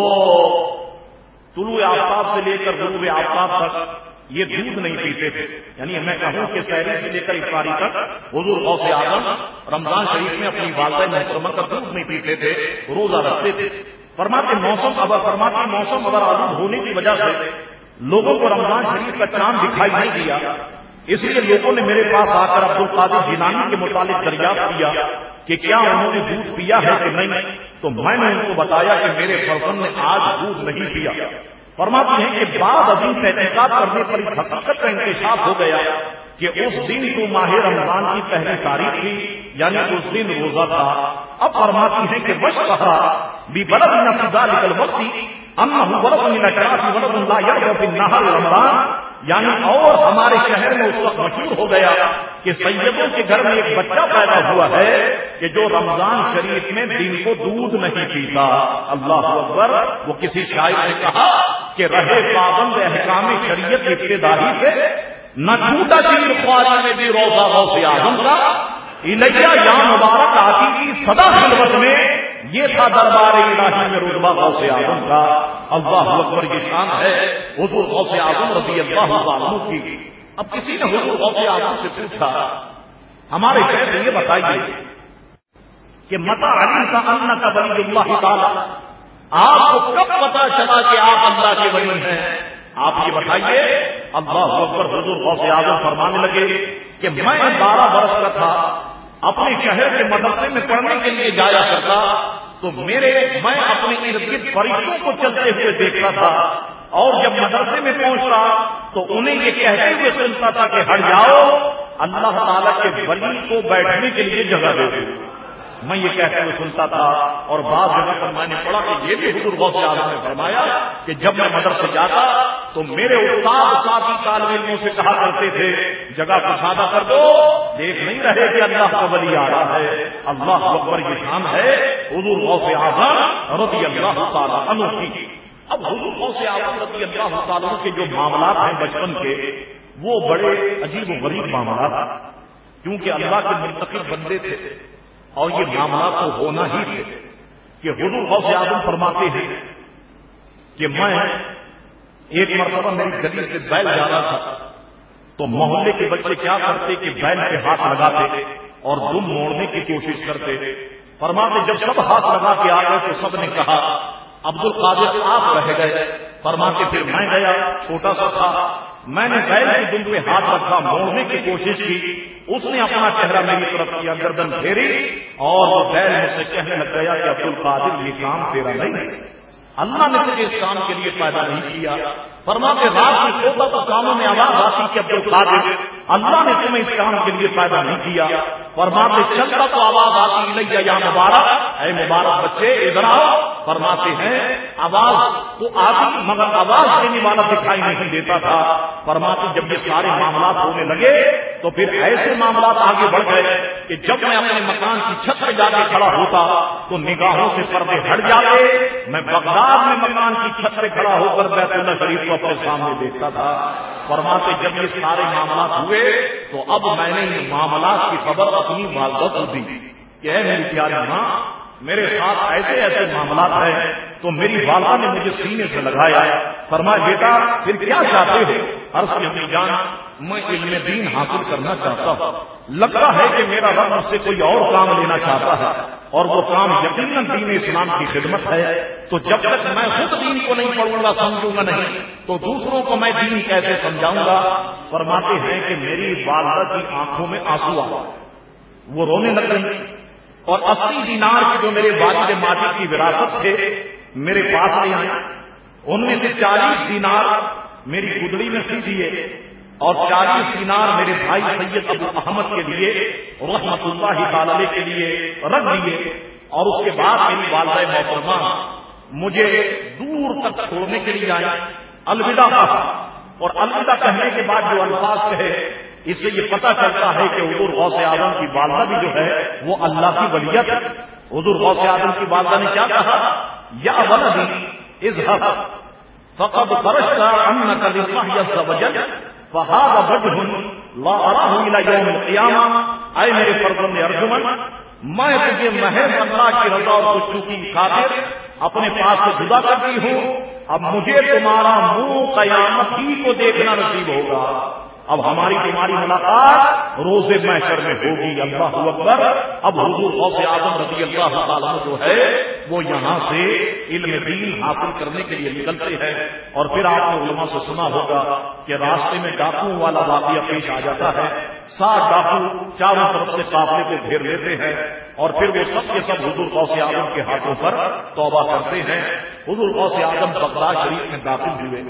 طلوع آفتاب سے لے کر غروب آفتاب تک یہ دودھ نہیں پیتے تھے، یعنی میں کہوں کہ سحری سے لے کر افطاری تک حضور غوث اعظم رمضان شریف میں اپنی والدہ محترمہ کا دودھ نہیں پیتے تھے، روزہ رکھتے تھے۔ فرماتے موسم ابر آلود ہونے کی وجہ سے لوگوں کو رمضان شریف کا چاند دکھائی نہیں دیا، اس لیے لوگوں نے میرے پاس آ کر عبد القادر جیلانی کے متعلق دریافت کیا کہ کیا انہوں نے دودھ پیا ہے کہ نہیں، تو میں نے ان کو بتایا کہ میرے فرزند نے آج دودھ نہیں پیا۔ فرماتی ہیں کہ بعد ازیں تحقیقات کرنے پر اس حقیقت کا انکشاف ہو گیا کہ اس دن تو ماہ رمضان کی پہلی تاریخ تھی، یعنی اس دن روزہ تھا۔ اب فرماتی ہیں کہ وشقہ ببلدنا فی ذلک الوقت انہ ولد من الاشراف ولد لا یرغب فی النہار رمضان، یعنی اور ہمارے شہر میں اس وقت مشہور ہو گیا کہ سیدوں کے گھر میں ایک بچہ پیدا ہوا ہے کہ جو رمضان شریف میں دن کو دودھ نہیں پیتا۔ اللہ اکبر۔ وہ کسی شاعر نے کہا کہ رہے پابند احکام شریعت ابتدائی سے، نہ ٹوٹا چیر خواری میں بھی روزہ غوث اعظم کا، الیہ یا مبارک آتی کی صدا خلوت میں یہ تھا دربار الہی میں رتبہ غوث اعظم کا۔ اللہ اکبر۔ یہ شان ہے حضور غوث اعظم رضی اللہ عنہ کی۔ اب کسی نے حضور غوث اعظم سے پوچھا ہمارے شہر یہ بتائیے کہ متى علمت انک ولی اللہ تعالی، آپ کو کب پتا چلا کہ آپ اللہ کے ولی ہیں؟ آپ یہ بتائیے۔ اللہ اکبر۔ حضور غوث اعظم فرمانے لگے کہ میں 12 برس کا تھا، اپنے شہر کے مدرسے میں پڑھنے کے لیے جایا کرتا تو میں اپنے ارد گرد فرشتوں کو چلتے ہوئے دیکھتا تھا، اور جب مدرسے میں پہنچتا تو انہیں یہ کہتے ہوئے سنتا تھا کہ ہٹ جاؤ، اللہ تعالیٰ کے ولی کو بیٹھنے کے لیے جگہ دے دو۔ میں یہ کہتے ہوئے سنتا تھا، اور بعض جگہ پر میں نے پڑھا کہ یہ بھی حضور غوث اعظم نے فرمایا کہ جب میں مدرسے جاتا تو میرے استاد ساتھی طالب علموں سے کہا کرتے تھے جگہ کشادہ کر دو، دیکھ نہیں رہے کہ اللہ کا ولی آ رہا ہے۔ اللہ اکبر۔ یہ شان ہے حضور غوث اعظم رضی اللہ تعالیٰ عنہ کی۔ اب حضور غوث اعظم رضی اللہ تعالیٰ عنہ کے جو معاملات ہیں بچپن کے، وہ بڑے عجیب و غریب معاملات، کیونکہ اللہ کے منتخب بندے تھے اور یہ معاملات تو ہونا ہی تھے کہ حضور غوث اعظم فرماتے ہیں کہ میں ایک مرتبہ میری گلی سے بیل جا رہا تھا تو محلے کے بچے کیا کرتے کہ بیل پہ ہاتھ لگاتے اور دم موڑنے کی کوشش کرتے. فرماتے جب سب ہاتھ لگا کے آ گئے تو سب نے کہا عبد القادر آپ رہ گئے. فرماتے پھر میں گیا، چھوٹا سا تھا، میں نے بیل کے دم پہ ہاتھ رکھا، موڑنے کی کوشش کی، اس نے اپنا چہرہ میری طرف کیا، گردن پھیری اور وہ بیل مجھ سے کہنے لگ گیا کہ عبد القادر یہ کام تیرا نہیں ہے، اللہ نے تجھے اس کام کے لیے پیدا نہیں کیا. فرماتے رات میں سوتا تو کانوں میں آواز آتی کہ عبد القادر اللہ نے تمہیں اس کام کے لیے پیدا نہیں کیا. فرماتے چلتا تو آواز آتی الیہ یا مبارک، اے مبارک بچے ادھر آؤ. فرماتے ہیں آواز تو آتی مگر آواز دینے والا دکھائی نہیں دیتا تھا. فرماتے جب یہ سارے معاملات ہونے لگے تو پھر ایسے معاملات آگے بڑھ گئے کہ جب میں اپنے مکان کی چھت پہ جا کے کھڑا ہوتا تو نگاہوں سے پردے ہٹ جاتے. میں بغداد میں مکان کی چھت پہ کھڑا ہو کر بیت اللہ شریف کو اپنے سامنے دیکھتا تھا. فرماتے جب یہ سارے معاملات ہوئے تو اب میں نے ان معاملات کی خبر اپنی والدہ کو دی کہ اے میری پیاری ماں، میرے ساتھ ایسے ایسے معاملات ہیں. تو میری والدہ نے مجھے سینے سے لگایا. فرمایا بیٹا پھر کیا چاہتے ہو؟ عرض کی امی جان میں علم دین حاصل کرنا چاہتا ہوں، لگتا ہے کہ میرا رب مجھ سے کوئی اور کام لینا چاہتا ہے اور وہ کام یقیناً دین اسلام کی خدمت ہے. تو جب تک میں خود دین کو نہیں پڑھوں گا سمجھوں گا نہیں تو دوسروں کو میں دین کیسے سمجھاؤں گا. فرماتے ہیں کہ میری والدہ کی آنکھوں میں آنسو آ گئے، وہ رونے لگ گئی اور 80 دینار کے جو میرے والد ماجد کی وراثت تھے میرے پاس لے آئے. ان میں سے 40 دینار میری گدڑی میں سی دیے اور 40 دینار میرے بھائی سید ابو احمد کے لیے رحمت اللہ تعالی علیہ کے لیے رکھ دیے. اور اس کے بعد میری والدہ محترمہ مجھے دور تک چھوڑنے کے لیے آئی، الوداع کہا. اور الوداع کہنے کے بعد جو الفاظ کہے اس سے یہ پتہ چلتا ہے کہ حضور غوث اعظم کی والدہ بھی جو ہے وہ اللہ کی ولیت ہے. حضور غوث اعظم کی والدہ نے کیا کہا؟ یا ولدی اذهب فقد فرشت عنك لله عز وجل فهذا وجه لا اراه الى يوم القيامه. اے میرے فرزند ارجمن، میں تجھے محض اللہ کی رضا اور خوشی کی خاطر اپنے پاس سے جدا کرتی ہوں. اب مجھے تمہارا منہ قیامت ہی کو دیکھنا نصیب ہوگا. اب ہماری تمہاری ملاقات روز محشر میں ہوگی. اللہ اکبر. اب حضور غوث اعظم رضی اللہ تعالیٰ جو ہے وہ یہاں سے علم دین حاصل کرنے کے لیے نکلتے ہیں. اور پھر آپ نے علماء سے سنا ہوگا کہ راستے میں ڈاکوؤں والا واقعہ پیش آ جاتا ہے. 60 ڈاکو چاروں طرف سے قافلے کو گھیر لیتے ہیں اور پھر وہ سب کے سب حضور غوث اعظم کے ہاتھوں پر توبہ کرتے ہیں. حضور غوث اعظم بغداد شریف میں داخل ہوئے.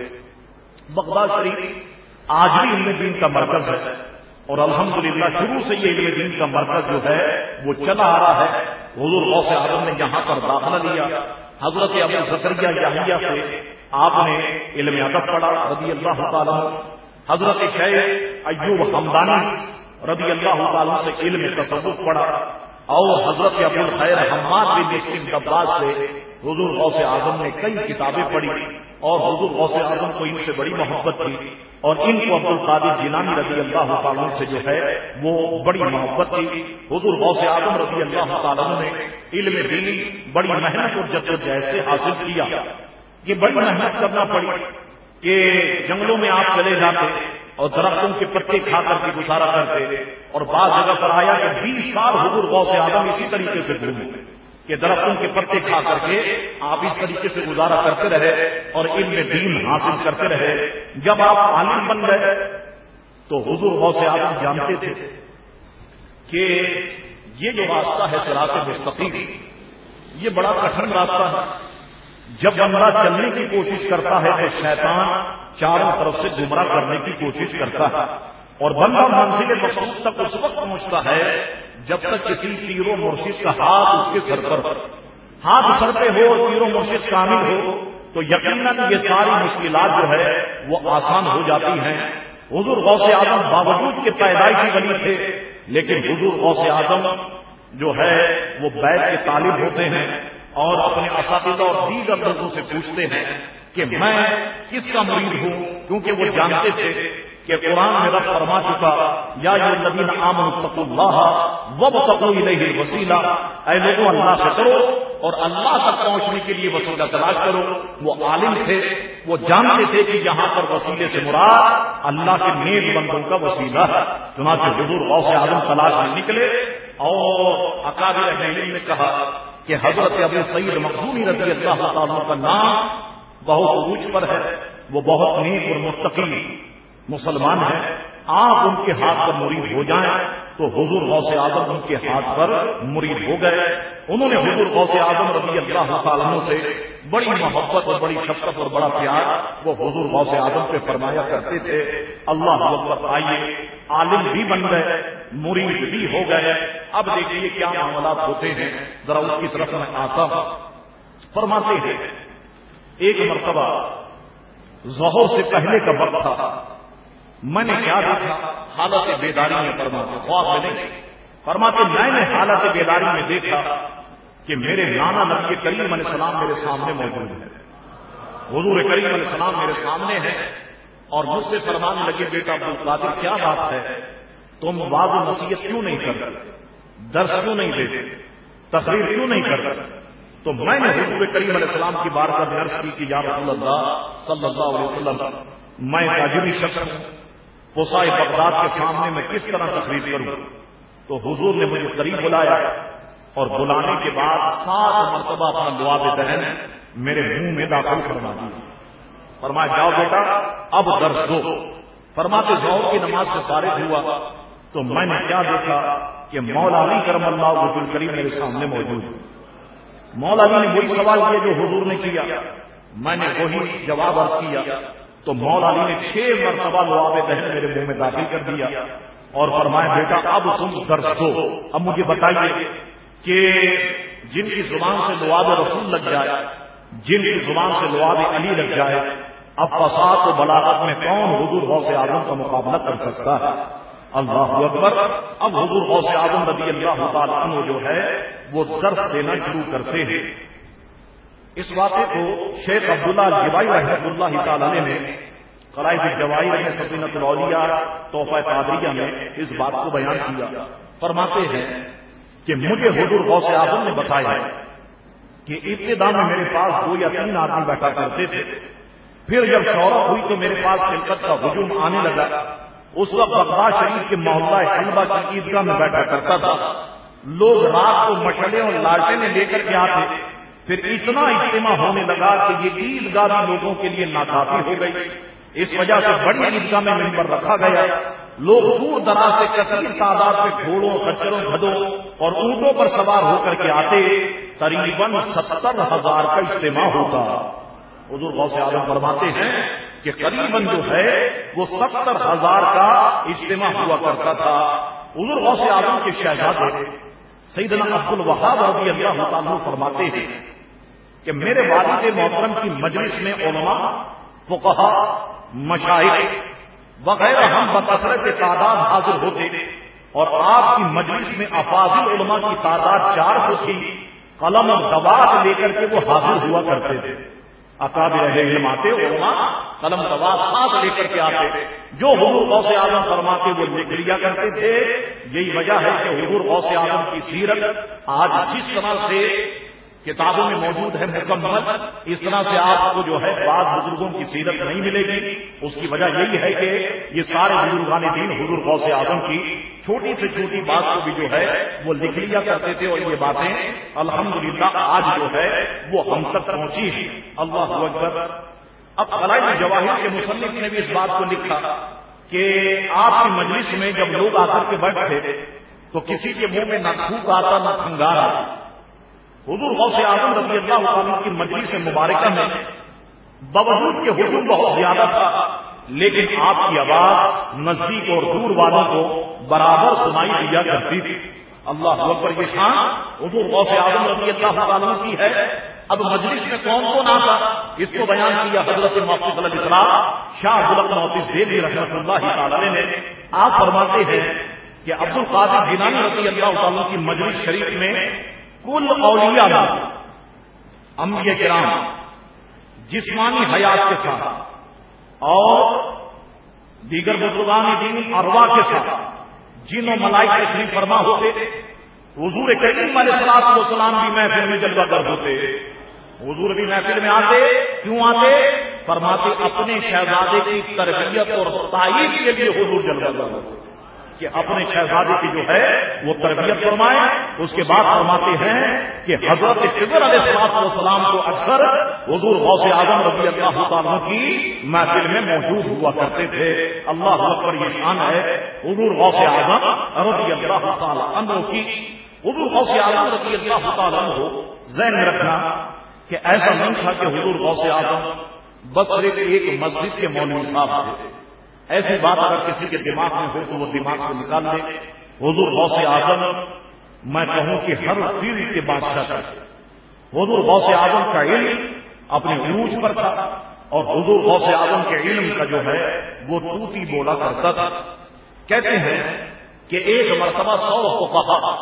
بغداد شریف آج بھی علم دین کا مرکز ہے اور الحمدللہ شروع سے یہ علم دین کا مرکز جو ہے وہ چلا آ رہا ہے. حضور غوث اعظم نے یہاں پر داخلہ لیا. حضرت ابو زکریا یحییٰ سے آپ نے علم ادب پڑھا رضی اللہ تعالیٰ. حضرت شیخ ایوب حمدانی رضی اللہ تعالیٰ سے علم تصوف پڑھا اور حضرت ابو الخیر حماد بن مسلم دباغ سے حضور غوث اعظم نے کئی کتابیں پڑھی اور حضور غوث اعظم کو ان سے بڑی محبت تھی اور ان کو عبد القادر جیلانی رضی اللہ تعالیٰ سے جو ہے وہ بڑی محبت تھی. حضور غوث اعظم رضی اللہ تعالیٰ نے علم دینی بڑی محنت اور جدوجہد سے حاصل کیا. یہ بڑی محنت کرنا پڑی کہ جنگلوں میں آپ چلے جاتے اور درختوں کے پتے کھا کر کے گزارا کرتے. اور بعض جگہ پر آیا کہ 20 سال حضور غوث اعظم اسی طریقے سے گھومے کہ درختوں کے پتے کھا کر کے آپ اس طریقے سے گزارا کرتے رہے اور علم دین حاصل کرتے رہے. جب آپ عالم بن گئے تو حضور غوث اعظم جانتے تھے کہ یہ جو راستہ ہے صراط مستقیم یہ بڑا کٹھن راستہ ہے. جب بندہ چلنے کی کوشش کرتا ہے تو شیطان چاروں طرف سے گمراہ کرنے کی کوشش کرتا ہے اور بندہ منزل مقصود تک اس وقت پہنچتا ہے جب تک کسی پیر و مرشد کا ہاتھ اس کے سر پر ہاتھ سر پہ ہو اور پیر و مرشد شامل ہو تو یقیناً یہ ساری مشکلات جو ہے وہ آسان ہو جاتی ہیں. حضور غوث اعظم باوجود کے پیدائشی ولی تھے لیکن حضور غوث اعظم جو ہے وہ بیت کے طالب ہوتے ہیں اور اپنے اساتذہ اور دیگر لوگوں سے پوچھتے ہیں کہ میں کس کا مرید ہوں کیونکہ وہ جانتے تھے کہ قرآن میں رب فرما چکا یا الذین آمنوا اتقوا اللہ وابتغوا الیہ الوسیلہ. اے لوگوں اللہ سے کرو اور اللہ تک پہنچنے کے لیے وسیلہ تلاش کرو. وہ عالم تھے وہ جانتے تھے کہ یہاں پر وسیلے سے مراد اللہ کے نیک بندوں کا وسیلہ ہے. چنانچہ حضور غوث اعظم تلاش میں نکلے اور اکابر اہل علم نے کہا کہ حضرت ابو سعید مخزومی رضی اللہ تعالیٰ کا نام بہت عروج پر ہے، وہ بہت نیک اور متقی مسلمان ہیں. آپ ان کے ہاتھ پر مرید ہو جائیں. تو حضور غوث اعظم ان کے ہاتھ پر مرید ہو گئے. انہوں نے حضور غوث اعظم رضی اللہ تعالیٰ عنہ سے بڑی محبت اور بڑی شفقت اور بڑا پیار وہ حضور غوث اعظم پہ فرمایا کرتے تھے. اللہ اکبر. آئیے عالم بھی بن گئے، مرید بھی ہو گئے. اب دیکھیے کیا معاملات ہوتے ہیں، ذرا ان کی طرف میں آتا ہوں. فرماتے ہیں ایک مرتبہ ظہر سے پہلے کا وقت تھا، میں نے کیا دیکھا؟ حالت بیداری میں. فرماتے خواب میں نہیں، فرماتے میں نے حالت بیداری میں دیکھا کہ میرے نانا نبی کریم علیہ السلام میرے سامنے موجود ہے. حضور کریم علیہ السلام میرے سامنے ہیں اور مجھ سے فرمانے لگے بیٹا عبدالقادر کیا بات ہے، تم وعظ و نصیحت کیوں نہیں کرتے، درس کیوں نہیں دیتے، تقریر کیوں نہیں کرتے؟ تو میں نے حضور کریم علیہ السلام کی بارگاہ میں عرض کی کہ یا رسول اللہ صلی اللہ علیہ وسلم میں تاجری شخص ہوں، فسائے بغداد کے سامنے میں کس طرح تقریر کروں؟ تو حضور نے مجھے قریب بلایا اور بلانے کے بعد 7 مرتبہ اپنا لعاب دہن میرے منہ میں داخل کروا دیا. فرمایا جاؤ بیٹا اب درس دو. فرماتے ظہر کی نماز سے فارغ ہوا تو میں نے کیا دیکھا کہ مولا علی کرم اللہ وجہ الکریم میرے سامنے موجود. مولا علی نے وہی سوال کیا جو حضور نے کیا، میں نے وہی جواب عرض کیا. تو مولا علی نے 6 مرتبہ لعاب دہن میرے منہ میں داخل کر دیا اور فرمایا بیٹا اب تم درس دو. اب مجھے بتائیے کہ جن کی زبان سے لعاب رسول لگ جائے، جن کی زبان سے لعاب علی لگ جائے، اب فصاحت و بلاغت میں کون حضور غوث اعظم کا مقابلہ کر سکتا ہے؟ اللہ اکبر. اب حضور غوث اعظم رضی اللہ تعالیٰ عنہ جو ہے وہ درس دینا شروع کرتے ہیں. اس واقعے کو شیخ عبداللہ الجبائی رحمۃ اللہ تعالیٰ نے قلائد الجوائی میں سفینۃ الاولیاء تحفہ قادریہ میں اس بات کو بیان کیا. فرماتے ہیں کہ مجھے حضور غوث اعظم نے بتایا کہ ابتدا میں میرے پاس 2 یا 3 آدمی بیٹھا کرتے تھے، پھر جب شہرت ہوئی تو میرے پاس خلقت کا ہجوم آنے لگا. اس وقت بغداد شریف کے محلہ حلبہ کی عیدگاہ میں بیٹھا کرتا تھا. لوگ رات کو مشعلیں اور لالٹینیں لے کر کے آتے. پھر اتنا اجتماع ہونے لگا کہ یہ عیدگاہ بھی لوگوں کے لیے ناکافی ہو گئی. اس وجہ سے بڑی عیدگاہ میں ممبر رکھا گیا. لوگ دور دراز سے کثیر تعداد میں گھوڑوں، خچروں، گدھوں اور اونٹوں پر سوار ہو کر کے آتے. تقریباً 70,000 کا اجتماع ہوتا. حضور غوث اعظم فرماتے ہیں کہ قریباً جو ہے وہ 70,000 کا اجتماع ہوا کرتا تھا. حضور غوث اعظم کے شہزادے سیدنا عبد الوہاب رضی اللہ تعالیٰ فرماتے ہیں کہ میرے والد محترم کی مجلس میں علماء، فقہاء، مشائخ وغیرہ ہم بکثرت تعداد حاضر ہوتے اور آپ کی مجلس میں افاضل علماء کی تعداد 400 تھی. قلم اور دوات لے کر کے وہ حاضر ہوا کرتے تھے. اکابر اہل علم آتے، علماء قلم دوات ساتھ لے کر کے آتے. جو حضور غوث اعظم فرماتے وہ لکھ لیا کرتے تھے. یہی وجہ ہے کہ حضور غوث اعظم کی سیرت آج جس طرح سے کتابوں میں موجود ہے مکمل، اس طرح سے آپ کو جو ہے بعض بزرگوں کی سیرت نہیں ملے گی. اس کی وجہ یہی ہے کہ یہ سارے بزرگان دین حضور غوث اعظم کی چھوٹی سے چھوٹی بات کو بھی جو ہے وہ لکھ لیا کرتے تھے اور یہ باتیں الحمدللہ آج جو ہے وہ ہم تک پہنچی ہے. اللہ اکبر. اب قلائد الجواہر کے مصنف نے بھی اس بات کو لکھا کہ آپ کی مجلس میں جب لوگ آ کر کے بیٹھتے تو کسی کے منہ میں نہ تھوک آتا نہ کھنگار آتا. حضور غوث اعظم رضی اللہ عنہ کی مجلس مبارکہ میں باوجود کہ ہجوم بہت زیادہ تھا لیکن آپ کی آواز نزدیک اور دور والوں کو برابر سنائی دیا کرتی تھی. اللہ اکبر. یہ شان حضور غوث اعظم رضی اللہ عنہ کی ہے. اب مجلس میں کون کون آتا اس کو بیان کیا حضرت مفتی صلی اللہ علیہ وسلم شاہ عبداللہ محفوظ دہلوی رحمۃ اللہ تعالی نے. آپ فرماتے ہیں کہ عبد القادر جیلانی رضی اللہ عنہ کی مجلس شریف میں کل اولیاء انبیاء کرام جسمانی حیات کے ساتھ اور دیگر بزرگان دین ارواح کے ساتھ جن و ملائکہ تشریف فرما ہوتے. حضور کریم علیہ الصلوۃ والسلام بھی محفل میں جلوہ گر ہوتے. حضور بھی محفل میں آتے. کیوں آتے؟ فرماتے اپنے شہزادے کی تربیت اور تعریف کے لیے حضور جلوہ کہ اپنے شہزادے کی جو ہے وہ تربیت فرمائے. اس کے بعد فرماتے ہیں کہ حضرت خضر علیہ السلام کو اکثر حضور غوث اعظم رضی اللہ تعالیٰ کی محفل میں موجود ہوا کرتے تھے. اللہ اکبر، یہ شان ہے حضور غوث اعظم رضی اللہ تعالیٰ عنہ کی. حضور غوث اعظم رضی اللہ تعالیٰ عنہ ذہن میں رکھنا کہ ایسا نہیں تھا کہ حضور غوث اعظم بس ایک مسجد کے مولوی صاحب تھے. ایسی بات اگر کسی کے دماغ میں ہو تو وہ دماغ سے نکال دے. حضور غوث اعظم میں کہوں کہ ہر فیلڈ کے بادشاہ تھے. حضور غوث اعظم کا علم اپنے عروج پر تھا اور حضور غوث اعظم کے علم کا جو ہے وہ توتی بولا کرتا تھا. کہتے ہیں کہ ایک مرتبہ 100 فقہا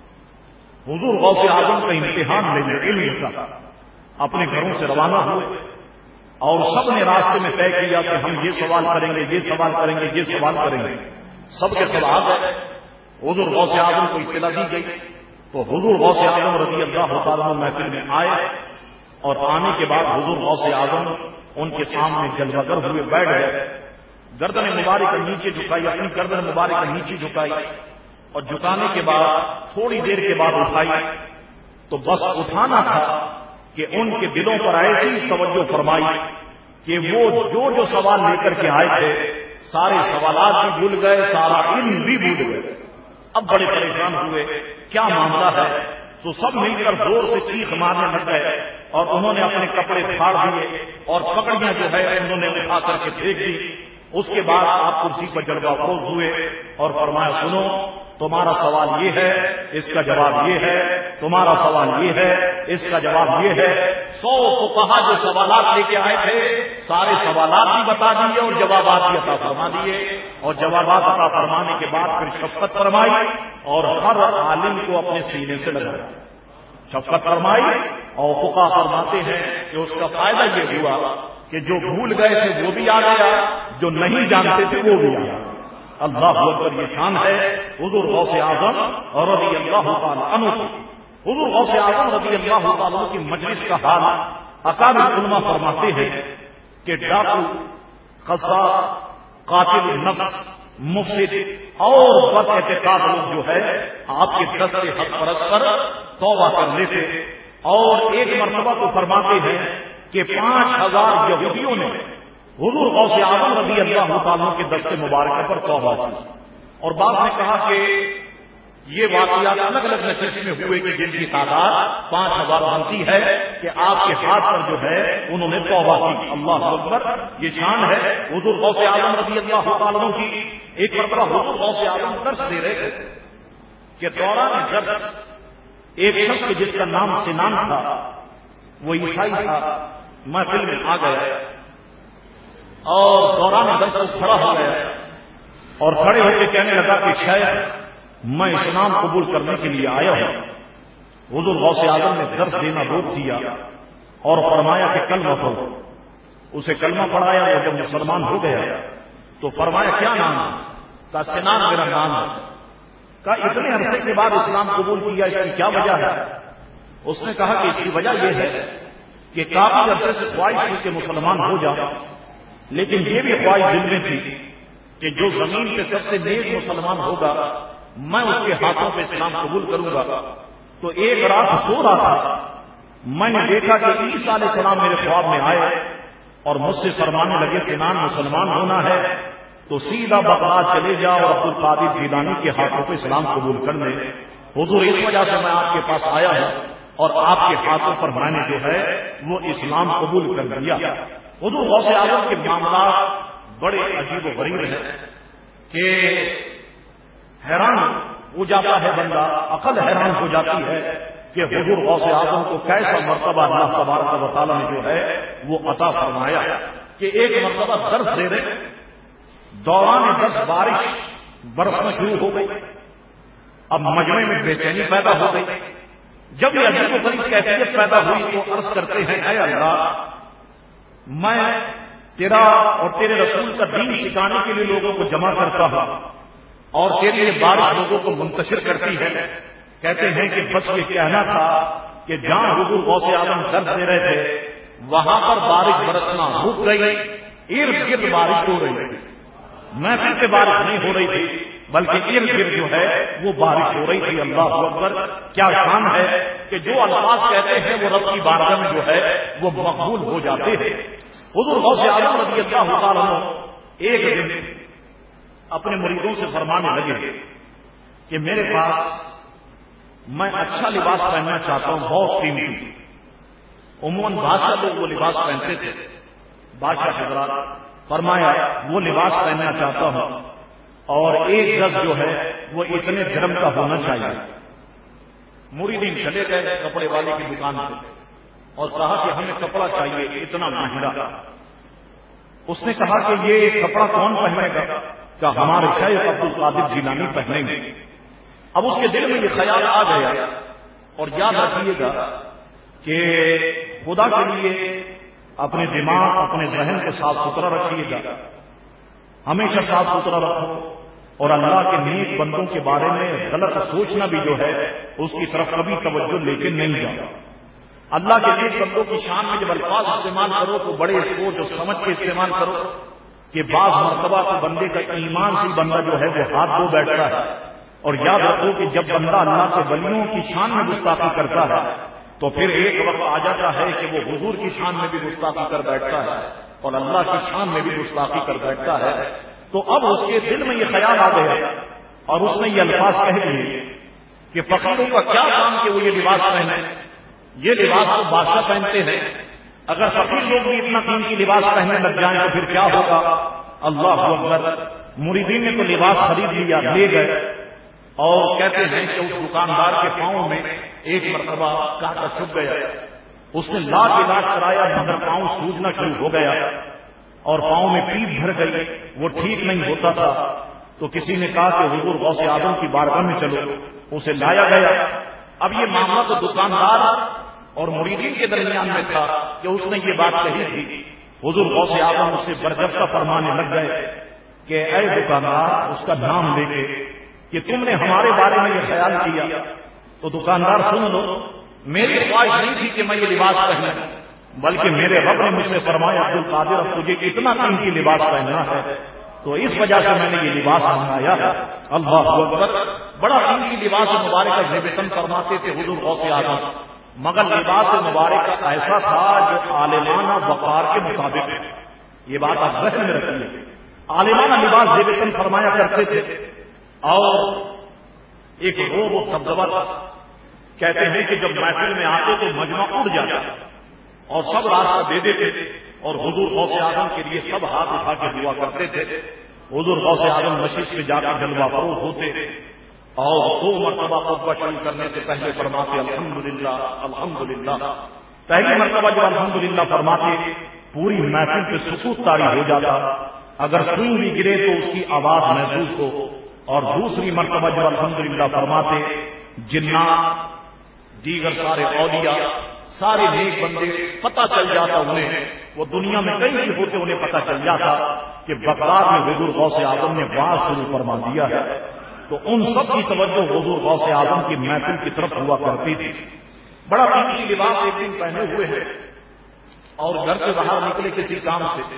حضور غوث اعظم کا امتحان لینے علم کا اپنے گھروں سے روانہ ہوئے اور سب نے راستے میں طے کیا کہ ہم یہ سوال کریں گے، یہ سوال کریں گے، یہ سوال کریں گے. سب کے سوال ہے. حضور غوث اعظم کو اطلاع دی گئی تو حضور غوث اعظم رضی اللہ تعالیٰ محفل میں آئے اور آنے کے بعد حضور غوث اعظم ان کے سامنے جلوہ گر ہوئے بیٹھ گئے. گردن مبارک نیچے جھکائی، اپنی گردن مبارک نیچے جھکائی اور جھکانے کے بعد تھوڑی دیر کے بعد اٹھائی تو بس اٹھانا تھا کہ ان کے دلوں پر ایسی توجہ فرمائی کہ وہ جو سوال لے کر کے آئے تھے سارے سوالات بھی بھول گئے، سارا علم بھی بھول گئے. اب بڑے پریشان ہوئے کیا معاملہ ہے. تو سب مل کر زور سے چیخ مارنے لگ گئے اور انہوں نے اپنے کپڑے پھاڑ دیے اور پکڑیاں جو ہے انہوں نے اٹھا کر کے پھینک دی. اس کے بعد آپ کرسی پر جلوہ افروز ہوئے اور فرمایا سنو تمہارا سوال یہ ہے، اس کا جواب یہ ہے، تمہارا سوال یہ ہے، اس کا جواب یہ ہے. 100 فقہا جو سوالات لے کے آئے تھے سارے سوالات بھی بتا دیے اور جوابات بھی عطا فرما دیے اور جوابات عطا فرمانے کے بعد پھر شفقت فرمائی اور ہر عالم کو اپنے سینے سے لگایا. شفقت فرمائی اور فقہا فرماتے ہیں کہ اس کا فائدہ یہ ہوا کہ جو بھول گئے تھے وہ بھی آ گیا، جو نہیں جانتے تھے وہ بھی آ گیا. اللہ اکبر، یہ شان ہے حضور غوث اعظم رضی اللہ تعالی عنہ. حضور غوث اعظم رضی اللہ تعالی عنہ کی مجلس کا حال اکابر علماء فرماتے ہیں کہ ڈاکو، قصاب، قاتل نفس، مفسد اور بد اعتقاد لوگ جو ہے آپ کے دست حق پرست پر توبہ کر لیتے. اور ایک مرتبہ تو فرماتے ہیں کہ 5000 یہودیوں نے حضور غوث اعظم رضی اللہ تعالیٰ کے دست مبارکہ پر توبہ کی. اور بعض نے کہا کہ یہ واقعات الگ الگ نشست میں ہوئے کہ جن کی تعداد 5000 بنتی ہے کہ آپ کے ہاتھ پر جو ہے انہوں نے توبہ کی. اللہ اکبر، یہ شان ہے حضور غوث اعظم رضی اللہ تعالیٰ کی. ایک مرتبہ حضور غوث اعظم درس دے رہے تھے کہ دوران درس ایک شخص جس کا نام سنان تھا، وہ عیسائی تھا، محفل میں آ گیا اور دوران درس کھڑا ہو گیا اور کھڑے ہو کے کہنے لگا کہ شاید میں اسلام قبول کرنے کے لیے آیا ہوں. حضور غوث اعظم نے درس دینا روک دیا اور فرمایا کہ کلمہ پڑھو. اسے کلمہ پڑھایا اور جب مسلمان ہو گیا تو فرمایا کیا نام ہے؟ کہا سنان میرا نام ہے. کہا اتنے عرصے کے بعد اسلام قبول کیا، اس کی کیا وجہ ہے؟ اس نے کہا کہ اس کی وجہ یہ ہے کہ کافی عرصے سے خواہش تھی کہ مسلمان ہو جاؤ، لیکن یہ بھی خواہش دل میں تھی کہ جو زمین پہ سب سے نیک مسلمان ہوگا میں اس کے ہاتھوں پہ اسلام قبول کروں گا. تو ایک رات سو رہا تھا، میں نے دیکھا کہ عیسیٰ علیہ السلام میرے خواب میں آئے اور مجھ سے فرمانے لگے سنان مسلمان ہونا ہے تو سیدھا بغداد چلے جا اور عبد القادر جیلانی کے ہاتھوں پہ اسلام قبول کر لے. حضور اس وجہ سے میں آپ کے پاس آیا ہوں اور آپ کے ہاتھوں پر میں نے جو ہے وہ اسلام قبول کر لیا. حضور غوث اعظم کے معاملات بڑے عجیب و غریب ہیں کہ حیران ہو جاتا ہے بندہ، عقل حیران ہو جاتی ہے کہ حضور غوث اعظم کو کیسا مرتبہ اللہ تبارک و تعالیٰ نے جو ہے وہ عطا فرمایا کہ ایک مرتبہ درس دے رہے، دوران درس بارش برسنا شروع ہو گئی. اب مجمع میں بے چینی پیدا ہو گئی. جب یہ عجیب و غریب کیفیت پیدا ہوئی تو عرض کرتے ہیں اے اللہ، میں تیرا اور تیرے رسول کا دین سکھانے کے لیے لوگوں کو جمع کرتا ہوں اور تیرے لیے بارش لوگوں کو منتشر کرتی ہے. کہتے ہیں کہ بس یہ کہنا تھا کہ جہاں حضور غوث اعظم درس دے رہے تھے وہاں پر بارش برسنا رک گئی، ارد گرد بارش ہو رہی تھی، محفل سے بارش نہیں ہو رہی تھی بلکہ ارد گرد جو ہے وہ بارش ہو رہی تھی۔ اللہ اکبر، کیا شان ہے کہ جو الفاظ کہتے ہیں وہ رب کی بارگاہ میں جو ہے وہ مقبول ہو جاتے ہیں۔ حضور غوث اعظم رضی اللہ تعالیٰ عنہ ایک دن اپنے مریدوں سے فرمانے لگے کہ میرے پاس میں اچھا لباس پہننا چاہتا ہوں، بہت قیمتی، عموماً بادشاہ لوگ وہ لباس پہنتے تھے، بادشاہ حضرات فرمایا وہ لباس پہننا چاہتا ہوں اور ایک گز جو ہے وہ اتنے درم کا ہونا چاہیے۔ مریدین چلے گئے کپڑے والے کی دکان سے اور کہا کہ ہمیں کپڑا چاہیے اتنا مہنگا۔ اس نے کہا کہ یہ کپڑا کون پہنے گا؟ کہ ہمارے شیخ عبد القادر جیلانی پہنیں گے۔ اب اس کے دل میں یہ خیال آ گیا، اور یاد رکھیے گا کہ خدا کے لیے اپنے دماغ اپنے ذہن کو صاف ستھرا رکھیے گا، ہمیشہ صاف ستھرا رکھو، اور اللہ کے نیک بندوں کے بارے میں غلط سوچنا بھی جو ہے اس کی طرف کبھی توجہ لے کے نہیں جاؤ۔ اللہ کے نیک بندوں کی شان میں جب الفاظ استعمال کرو تو بڑے سوچ اور سمجھ کے استعمال کرو کہ بعض مرتبہ تو بندے کا ایمان سے بندہ جو ہے وہ ہاتھ دھو بیٹھتا ہے، اور یاد رکھو کہ جب بندہ اللہ کے ولیوں کی شان میں گستاخی کرتا ہے تو پھر ایک وقت آ جاتا ہے کہ وہ حضور کی شان میں بھی گستاخی کر بیٹھتا ہے اور اللہ کی شان میں بھی گستاخی کر بیٹھتا ہے۔ تو اب اس کے دل میں یہ خیال آ گیا اور اس نے یہ الفاظ کہہ دیے کہ فقیروں کا کیا کام کہ وہ یہ لباس پہنے، یہ لباس تو بادشاہ پہنتے ہیں، اگر فقیر لوگ بھی اتنا قیمتی لباس پہننے لگ جائیں تو پھر کیا ہوگا؟ اللہ اکبر۔ مریدین نے تو لباس خرید لیا، لے گئے، اور کہتے ہیں کہ اس دکاندار کے پاؤں میں ایک مرتبہ کانٹا چھپ گیا، اس نے لاکھ علاج کرایا مگر پاؤں سوجنا شروع ہو گیا اور پاؤں میں پیپ بھر گئی، وہ ٹھیک نہیں ہوتا تھا۔ تو کسی نے کہا کہ حضور غوث اعظم کی بارگاہ میں چلو، اسے لایا گیا۔ اب یہ معاملہ تو دکاندار اور مریدین کے درمیان میں تھا کہ اس نے یہ بات کہی تھی۔ حضور غوث اعظم اس سے برجستہ فرمانے لگ گئے کہ اے دکاندار، اس کا نام لے کے کہ تم نے ہمارے بارے میں یہ خیال کیا تو دکاندار سن لو، میری خواہش نہیں تھی کہ میں یہ لباس پہنوں، بلکہ میرے رب نے مجھ سے فرمایا عبد القادر اب تجھے اتنا قیمتی لباس پہننا ہے تو اس وجہ سے میں نے یہ لباس منگایا ہے۔ اللہ اکبر، بڑا قیمتی لباس مبارک زیبتن فرماتے تھے حضور غوث اعظم، مگر لباس مبارک ایسا تھا جو عالمانہ وقار کے مطابق، یہ بات آپ ذہن میں رکھیے، عالمانہ لباس زیبتن فرمایا کرتے تھے، اور ایک روب و دبدبہ تھا۔ کہتے ہیں کہ جب محفل میں آتے تو مجمع اڑ جاتا اور سب راستہ دے دیتے اور حضور غوث اعظم کے لیے سب ہاتھ اٹھا کے دعا کرتے تھے۔ حضور غوث اعظم مشیش پہ جا کر جلوہ فروز ہوتے اور 2 مرتبہ خطبہ شروع کرنے سے پہلے فرماتے الحمدللہ الحمدللہ۔ پہلی مرتبہ جب الحمدللہ فرماتے پوری محفل پہ سکوت طاری ہو جاتا، اگر سوئی بھی گرے تو اس کی آواز محسوس ہو، اور دوسری مرتبہ جب الحمدللہ فرماتے جنات، دیگر سارے اولیاء، سارے نیک بندے پتہ چل جاتا انہیں، وہ دنیا میں کہیں بھی ہوتے انہیں پتہ چل جاتا کہ بغداد میں حضور غوث اعظم نے باز شروع فرما دیا ہے۔ تو ان سب کی توجہ حضور غوث اعظم کی محفل کی طرف ہوا کرتی تھی۔ بڑا قیمتی لباس ایک دن پہنے ہوئے ہیں اور گھر سے باہر نکلے کسی کام سے،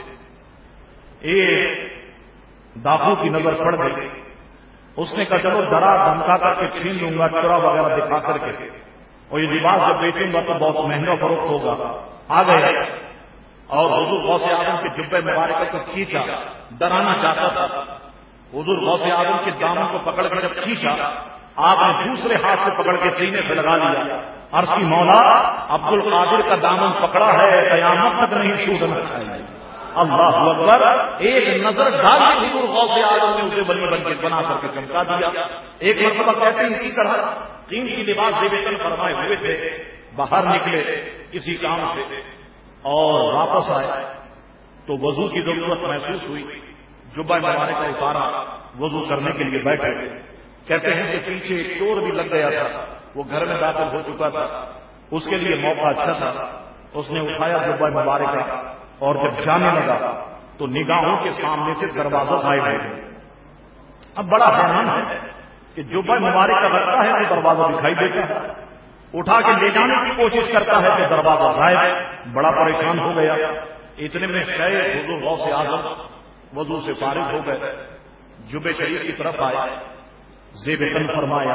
ایک ڈاکو کی نظر پڑ گئی۔ اس نے کہا چلو ڈرا دھمکا کر کے چھین لوں گا، چورا وغیرہ دکھا کر کے، اور یہ لباس جب بیچوں گا تو بہت مہنگا فروخت ہوگا۔ آ گیا اور حضور غوث اعظم کے جبے مبارکہ کو کھینچا، ڈرانا چاہتا تھا۔ حضور غوث اعظم کے دامن کو پکڑ کر جب کھینچا، آپ نے دوسرے ہاتھ سے پکڑ کے سینے سے لگا لیا، عرض کی مولا عبد القادر کا دامن پکڑا ہے، قیامت تک نہیں چھوٹنا چاہیے۔ اللہ اکبر، ایک نظر ڈال کے حضور غوث اعظم نے اسے ولی بن کے بنا کر کے چمکا دیا۔ ایک مرتبہ کہتے ہیں اسی طرح قیمتی لباس زیبتن فرمائے ہوئے تھے، باہر نکلے کسی کام سے اور واپس آئے تو وضو کی ضرورت محسوس ہوئی، جبہ مبارکہ اتارا، وضو کرنے کے لیے بیٹھے۔ کہتے ہیں کہ پیچھے ایک چور بھی لگ گیا تھا، وہ گھر میں داخل ہو چکا تھا، اس کے لیے موقع اچھا تھا، اس نے اٹھایا جبہ مبارکہ اور جب جانے لگا تو نگاہوں کے سامنے سے دروازہ غائب ہو گیا۔ اب بڑا حیران ہے کہ جبہ مبارکہ لگتا ہے تو دروازہ دکھائی دیتا ہے، اٹھا کے لے جانے کی کوشش کرتا ہے کہ دروازہ غائب، بڑا پریشان ہو گیا۔ اتنے میں شیخ حضور غوث اعظم وضو سے فارغ ہو گئے، جبے شریف کی طرف آئے، زیب تن فرمایا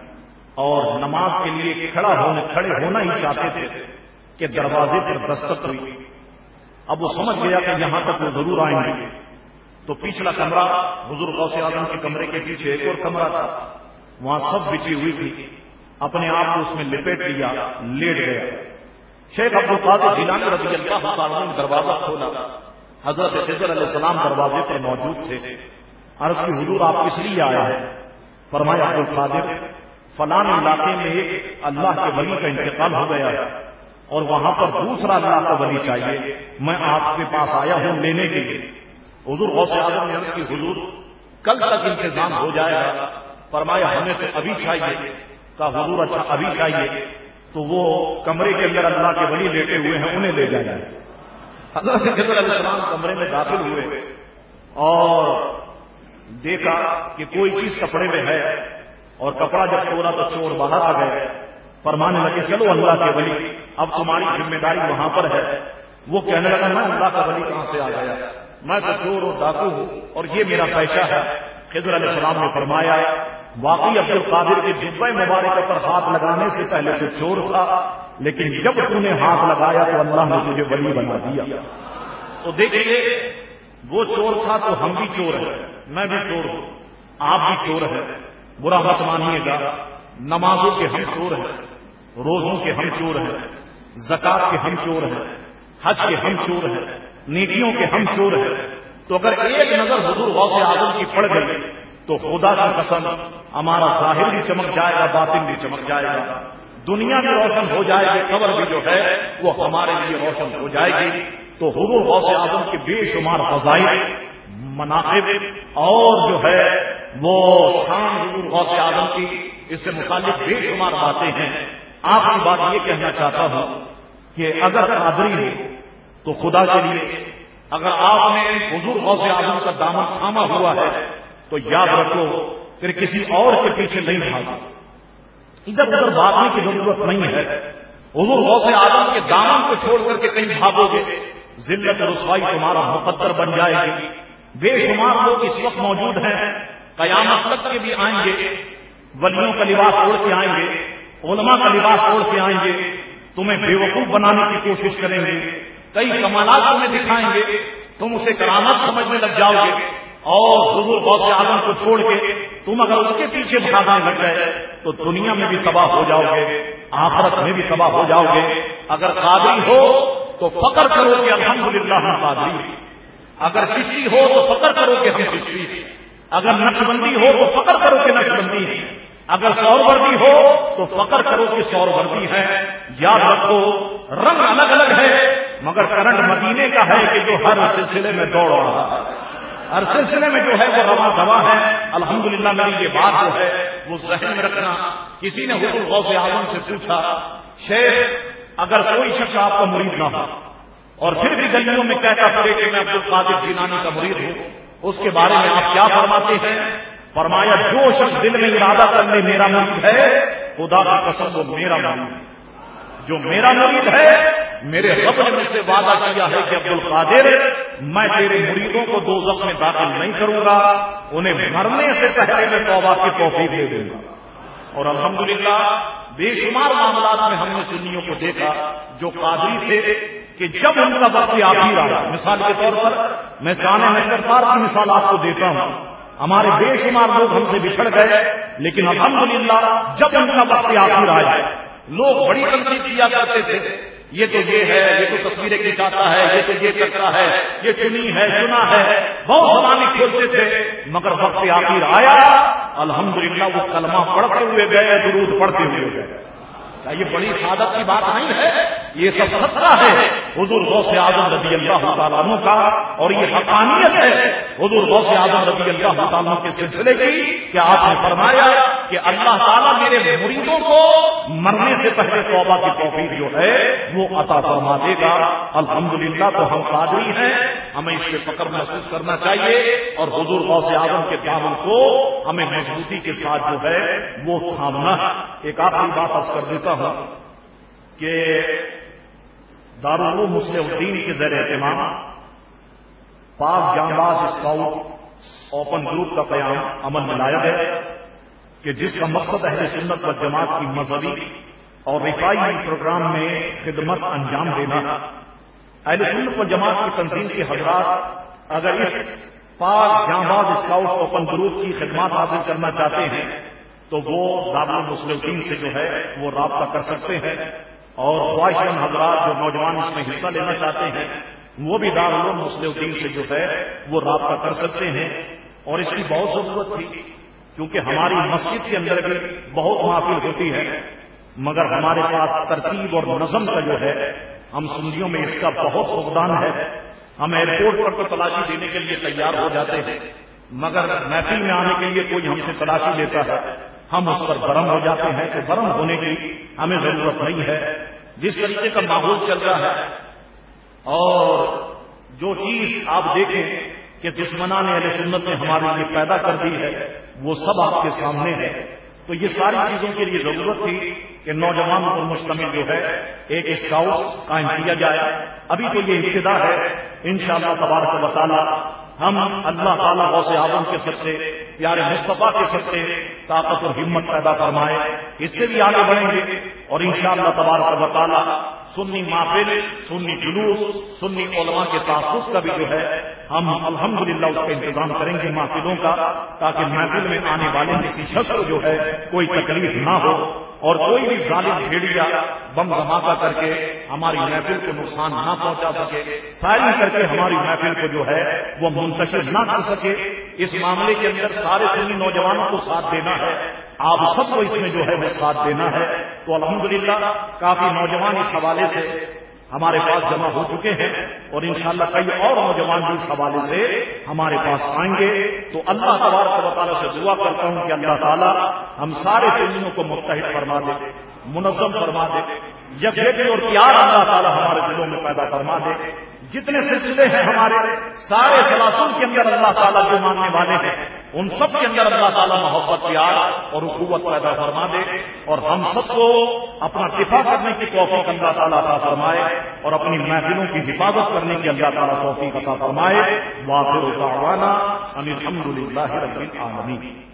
اور نماز کے لیے کھڑے ہونا ہی چاہتے تھے کہ دروازے پر دستک ہوئی۔ اب وہ سمجھ گیا کہ یہاں تک وہ ضرور آئیں گے، تو پچھلا کمرہ حضور غوث اعظم کے کمرے کے پیچھے ایک اور کمرہ تھا، وہاں سب بچی ہوئی تھی، اپنے آپ کو اس میں لپیٹ لیا، لیٹ گیا۔ شیخ عبد القادر جیلانی رضی اللہ تعالیٰ عنہ نے دروازہ کھولا، حضرت خضر علیہ السلام دروازے پر موجود تھے۔ عرض کی حضور آپ کس لیے آئے ہیں؟ فرمایا عبد القادر فلاں علاقے میں ایک اللہ کے ولی کا انتقال ہو گیا ہے اور وہاں پر دوسرا اللہ کا ولی چاہیے، میں آپ کے پاس آیا ہوں لینے کے لیے۔ حضور غوث اعظم نے عرض کی حضور کل تک انتظام ہو جائے گا۔ فرمایا ہمیں تو ابھی چاہیے۔ کہا حضور اچھا ابھی چاہیے تو وہ کمرے کے اندر اللہ کے ولی لیٹے ہوئے ہیں، انہیں لے جائیں۔ حضرت خضر علیہ السلام کمرے میں داخل ہوئے اور دیکھا کہ کوئی چیز کپڑے میں ہے، اور کپڑا جب کھولا تو چور باہر آ گئے۔ فرمانے لگے چلو اللہ کے ولی اب تمہاری ذمہ داری وہاں پر ہے۔ وہ کہنے لگا میں اللہ کا ولی کہاں سے آ گیا، میں تو چور اور ڈاکو ہوں اور یہ میرا پیشہ ہے۔ خضر علیہ السلام نے فرمایا واقعی عبد القادر کے جبہ مبارکہ پر ہاتھ لگانے سے پہلے تو چور تھا، لیکن جب تم نے ہاتھ لگایا تو اللہ نے تجھے ولی بنا دیا۔ تو دیکھیے وہ چور تھا تو ہم بھی چور ہیں، میں بھی چور ہوں، آپ بھی چور ہیں، برا مت مانیے گا۔ نمازوں کے ہم چور ہیں، روزوں کے ہم چور ہیں، زکات کے ہم چور ہیں، حج کے ہم چور ہیں، نیکیوں کے ہم چور ہیں۔ تو اگر ایک نظر حضور غوث اعظم کی پڑ گئی تو خدا کی قسم ہمارا ظاہر بھی چمک جائے گا، باطن بھی چمک جائے گا، دنیا بھی روشن ہو جائے گی، قبر بھی جو ہے وہ ہمارے لیے روشن ہو جائے گی۔ تو حضور غوث اعظم کے بے شمار فضائل، مناقب اور جو ہے وہ شان حضور غوث اعظم کی اس سے متعلق بے شمار باتیں ہیں۔ آپ کی بات یہ کہنا چاہتا ہوں کہ اگر قادری ہو تو خدا کے لیے، اگر آپ نے حضور غوث اعظم کا دامن تھاما ہوا ہے تو یاد رکھو پھر کسی اور کے پیچھے نہیں بھاگو، ادھر ادھر بھاگنے کی ضرورت نہیں ہے۔ حضور غوث اعظم کے دامن کو چھوڑ کر کے کہیں بھاگو گے، ذلت اور رسوائی تمہارا مقدر بن جائے گی۔ بے شمار لوگ اس وقت موجود ہیں، قیامت تک کے بھی آئیں گے، ولیوں کا لباس اوڑھ کے آئیں گے، علماء کا لباس اوڑھ کے آئیں گے، تمہیں بیوقوف بنانے کی کوشش کریں گے، کئی کمالات تمہیں دکھائیں گے، تم اسے کرامت سمجھنے لگ جاؤ گے، اور حضور غوث اعظم کو چھوڑ کے تم اگر اس کے پیچھے بھاگنے لگ گئے تو دنیا میں بھی تباہ ہو جاؤ گے، آخرت میں بھی تباہ ہو جاؤ گے۔ اگر قادری ہو تو فخر کرو کہ الحمدللہ ہم قادری، اگر کسی ہو تو فخر کرو کہ ہم کسی، اگر نقشبندی ہو تو فخر کرو کہ نقشبندی ہے، اگر سوروردی ہو تو فخر کرو کہ سوروردی ہے۔ یاد رکھو رنگ الگ الگ ہے مگر کرنٹ مدینے کا ہے کہ جو ہر سلسلے میں دوڑ رہا ہے، ہر سلسلے میں جو ہے وہ رواں دوا ہے۔ الحمدللہ میری یہ بات جو ہے وہ ذہن میں رکھنا۔ کسی نے حضور غوث اعظم سے پوچھا شیخ اگر کوئی شخص آپ کا مرید نہ ہو اور پھر بھی گلیوں میں کہتا پڑے کہ میں عبد القادر جیلانی کا مرید ہوں، اس کے بارے میں آپ کیا فرماتے ہیں؟ فرمایا جو شخص دل میں ارادہ کر لے میرا مرید ہے، خدا کی قسم وہ میرا مرید ہے۔ جو میرا مرید ہے میرے رب نے مجھ سے وعدہ کیا ہے کہ عبد القادر میں تیرے مریدوں کو دوزخ میں داخل نہیں کروں گا، انہیں مرنے سے پہلے میں توبہ کی توفیق دے دوں گا۔ اور الحمدللہ بے شمار معاملات میں ہم نے سنیوں کو دیکھا جو قادری تھے کہ جب ان کا وقت آ ہی رہا، مثال کے طور پر میں سانے نشترپار کی مثال آپ کو دیتا ہوں، ہمارے بے شمار لوگ ہم سے بچھڑ گئے لیکن الحمدللہ جب ان کا وقت آ ہی رہا ہے، لوگ بڑی تنقید کیا کرتے تھے، یہ تو یہ ہے، یہ تو تصویریں کھینچاتا ہے، یہ تو یہ کرتا ہے، یہ چنی ہے سنا ہے، بہت زبانیں کھولتے تھے، مگر وقت آخر آیا الحمدللہ وہ کلمہ پڑھتے ہوئے گئے، درود پڑھتے ہوئے گئے۔ کیا یہ بڑی سعادت کی بات نہیں ہے؟ یہ سب خطرہ ہے حضور غوث اعظم رضی اللہ تعالیٰ عنہ کا، اور یہ حقانیت ہے حضور غوث اعظم رضی اللہ تعالیٰ عنہ کے سلسلے کی کہ آپ نے فرمایا کہ اللہ تعالیٰ میرے مریدوں کو مرنے سے پہلے توبہ کی توفیق جو ہے وہ عطا فرما دے گا۔ الحمدللہ تو ہم قادری ہیں، ہمیں اس سے فخر محسوس کرنا چاہیے، اور حضور غوث اعظم کے دامن کو ہمیں مضبوطی کے ساتھ جو ہے وہ تھامنا۔ ایک آخری بات عرض کر دیتا ہوں کہ دارالعلوم مسلم الدین کے زیر اہتمام پاک جانباز اسکاؤٹ اوپن گروپ کا قیام عمل میں لایا گیا کہ جس کا مقصد اہل سنت و جماعت کی مذہبی اور رفائی پروگرام میں خدمت انجام دینا۔ اہل سنت و جماعت کی تنظیم کے حضرات اگر اس پاک جانباز اسکاؤٹ اوپن گروپ کی خدمات حاصل کرنا چاہتے ہیں تو وہ دارالعلوم مسلم الدین سے جو ہے وہ رابطہ کر سکتے ہیں، اور خواہشمند حضرات جو نوجوان اس میں حصہ لینا چاہتے ہیں وہ بھی دارالعلوم مسلم الدین سے جو ہے وہ رابطہ کر سکتے ہیں۔ اور اس کی بہت ضرورت تھی کیونکہ ہماری مسجد کے اندر بھی بہت محافل ہوتی ہے، مگر ہمارے پاس ترتیب اور نظم کا جو ہے ہم سنیوں میں اس کا بہت فقدان ہے۔ ہم ایئرپورٹ پر تو تلاشی دینے کے لیے تیار ہو جاتے ہیں، مگر محفل میں آنے کے لیے کوئی ہم سے تلاشی لیتا ہے ہم اس پر برہم ہو جاتے ہیں، کہ برہم ہونے کی ہمیں ضرورت نہیں ہے۔ جس طریقے کا ماحول چل رہا ہے اور جو چیز آپ دیکھیں کہ دشمنان اہل سنت نے ہمارے لیے پیدا کر دی ہے وہ سب آپ کے سامنے ہے، تو یہ ساری چیزوں کے لیے ضرورت تھی کہ نوجوانوں پر مشتمل جو ہے ایک اسکاؤٹ قائم کیا جائے۔ ابھی تو یہ ابتدا ہے، انشاءاللہ تبارک و تعالی ہم اللہ تعالیٰ غوث اعظم کے سب سے پیارے مصطفیٰ کے سب سے طاقت اور ہمت پیدا فرمائے، اس سے بھی آگے بڑھیں گے، اور انشاءاللہ تبارک و تعالی سنی محفل، سنی جلوس، سنی علماء کے تحفظ کا بھی جو ہے ہم الحمدللہ اس کا انتظام کریں گے محفلوں کا، تاکہ محفل میں آنے والے کسی شخص کو جو ہے کوئی تکلیف نہ ہو، اور کوئی بھی ظالم بھیڑیا بم دھماکہ کر کے ہماری محفل کو نقصان نہ پہنچا سکے، فائرنگ کر کے ہماری محفل کو جو ہے وہ منتشر نہ کر سکے۔ اس معاملے کے اندر سارے سنی نوجوانوں کو ساتھ دینا ہے، آپ سب کو اس میں جو ہے وہ ساتھ دینا ہے۔ تو الحمدللہ کافی نوجوان اس حوالے سے ہمارے پاس جمع ہو چکے ہیں، اور انشاءاللہ کئی اور نوجوان بھی اس حوالے سے ہمارے پاس آئیں گے۔ تو اللہ تبارک و تعالیٰ سے دعا کرتا ہوں کہ اللہ تعالیٰ ہم سارے سنیوں کو متحد فرما دے، منظم فرما دے، یکجہتی اور پیار اللہ تعالیٰ ہمارے دلوں میں پیدا فرما دے۔ جتنے سلسلے ہیں ہمارے سارے سلاسل کے اندر اللہ تعالیٰ جو ماننے والے ہیں ان سب کے اندر اللہ تعالیٰ محبت، پیار اور اخوت پیدا فرما دے، اور ہم سب کو اپنا دفاع کرنے کی توفیق اللہ تعالیٰ عطا فرمائے، اور اپنی محفلوں کی حفاظت کرنے کی اللہ تعالیٰ توفیق عطا فرمائے۔ وآخر دعوانا ان الحمد للہ رب العالمین۔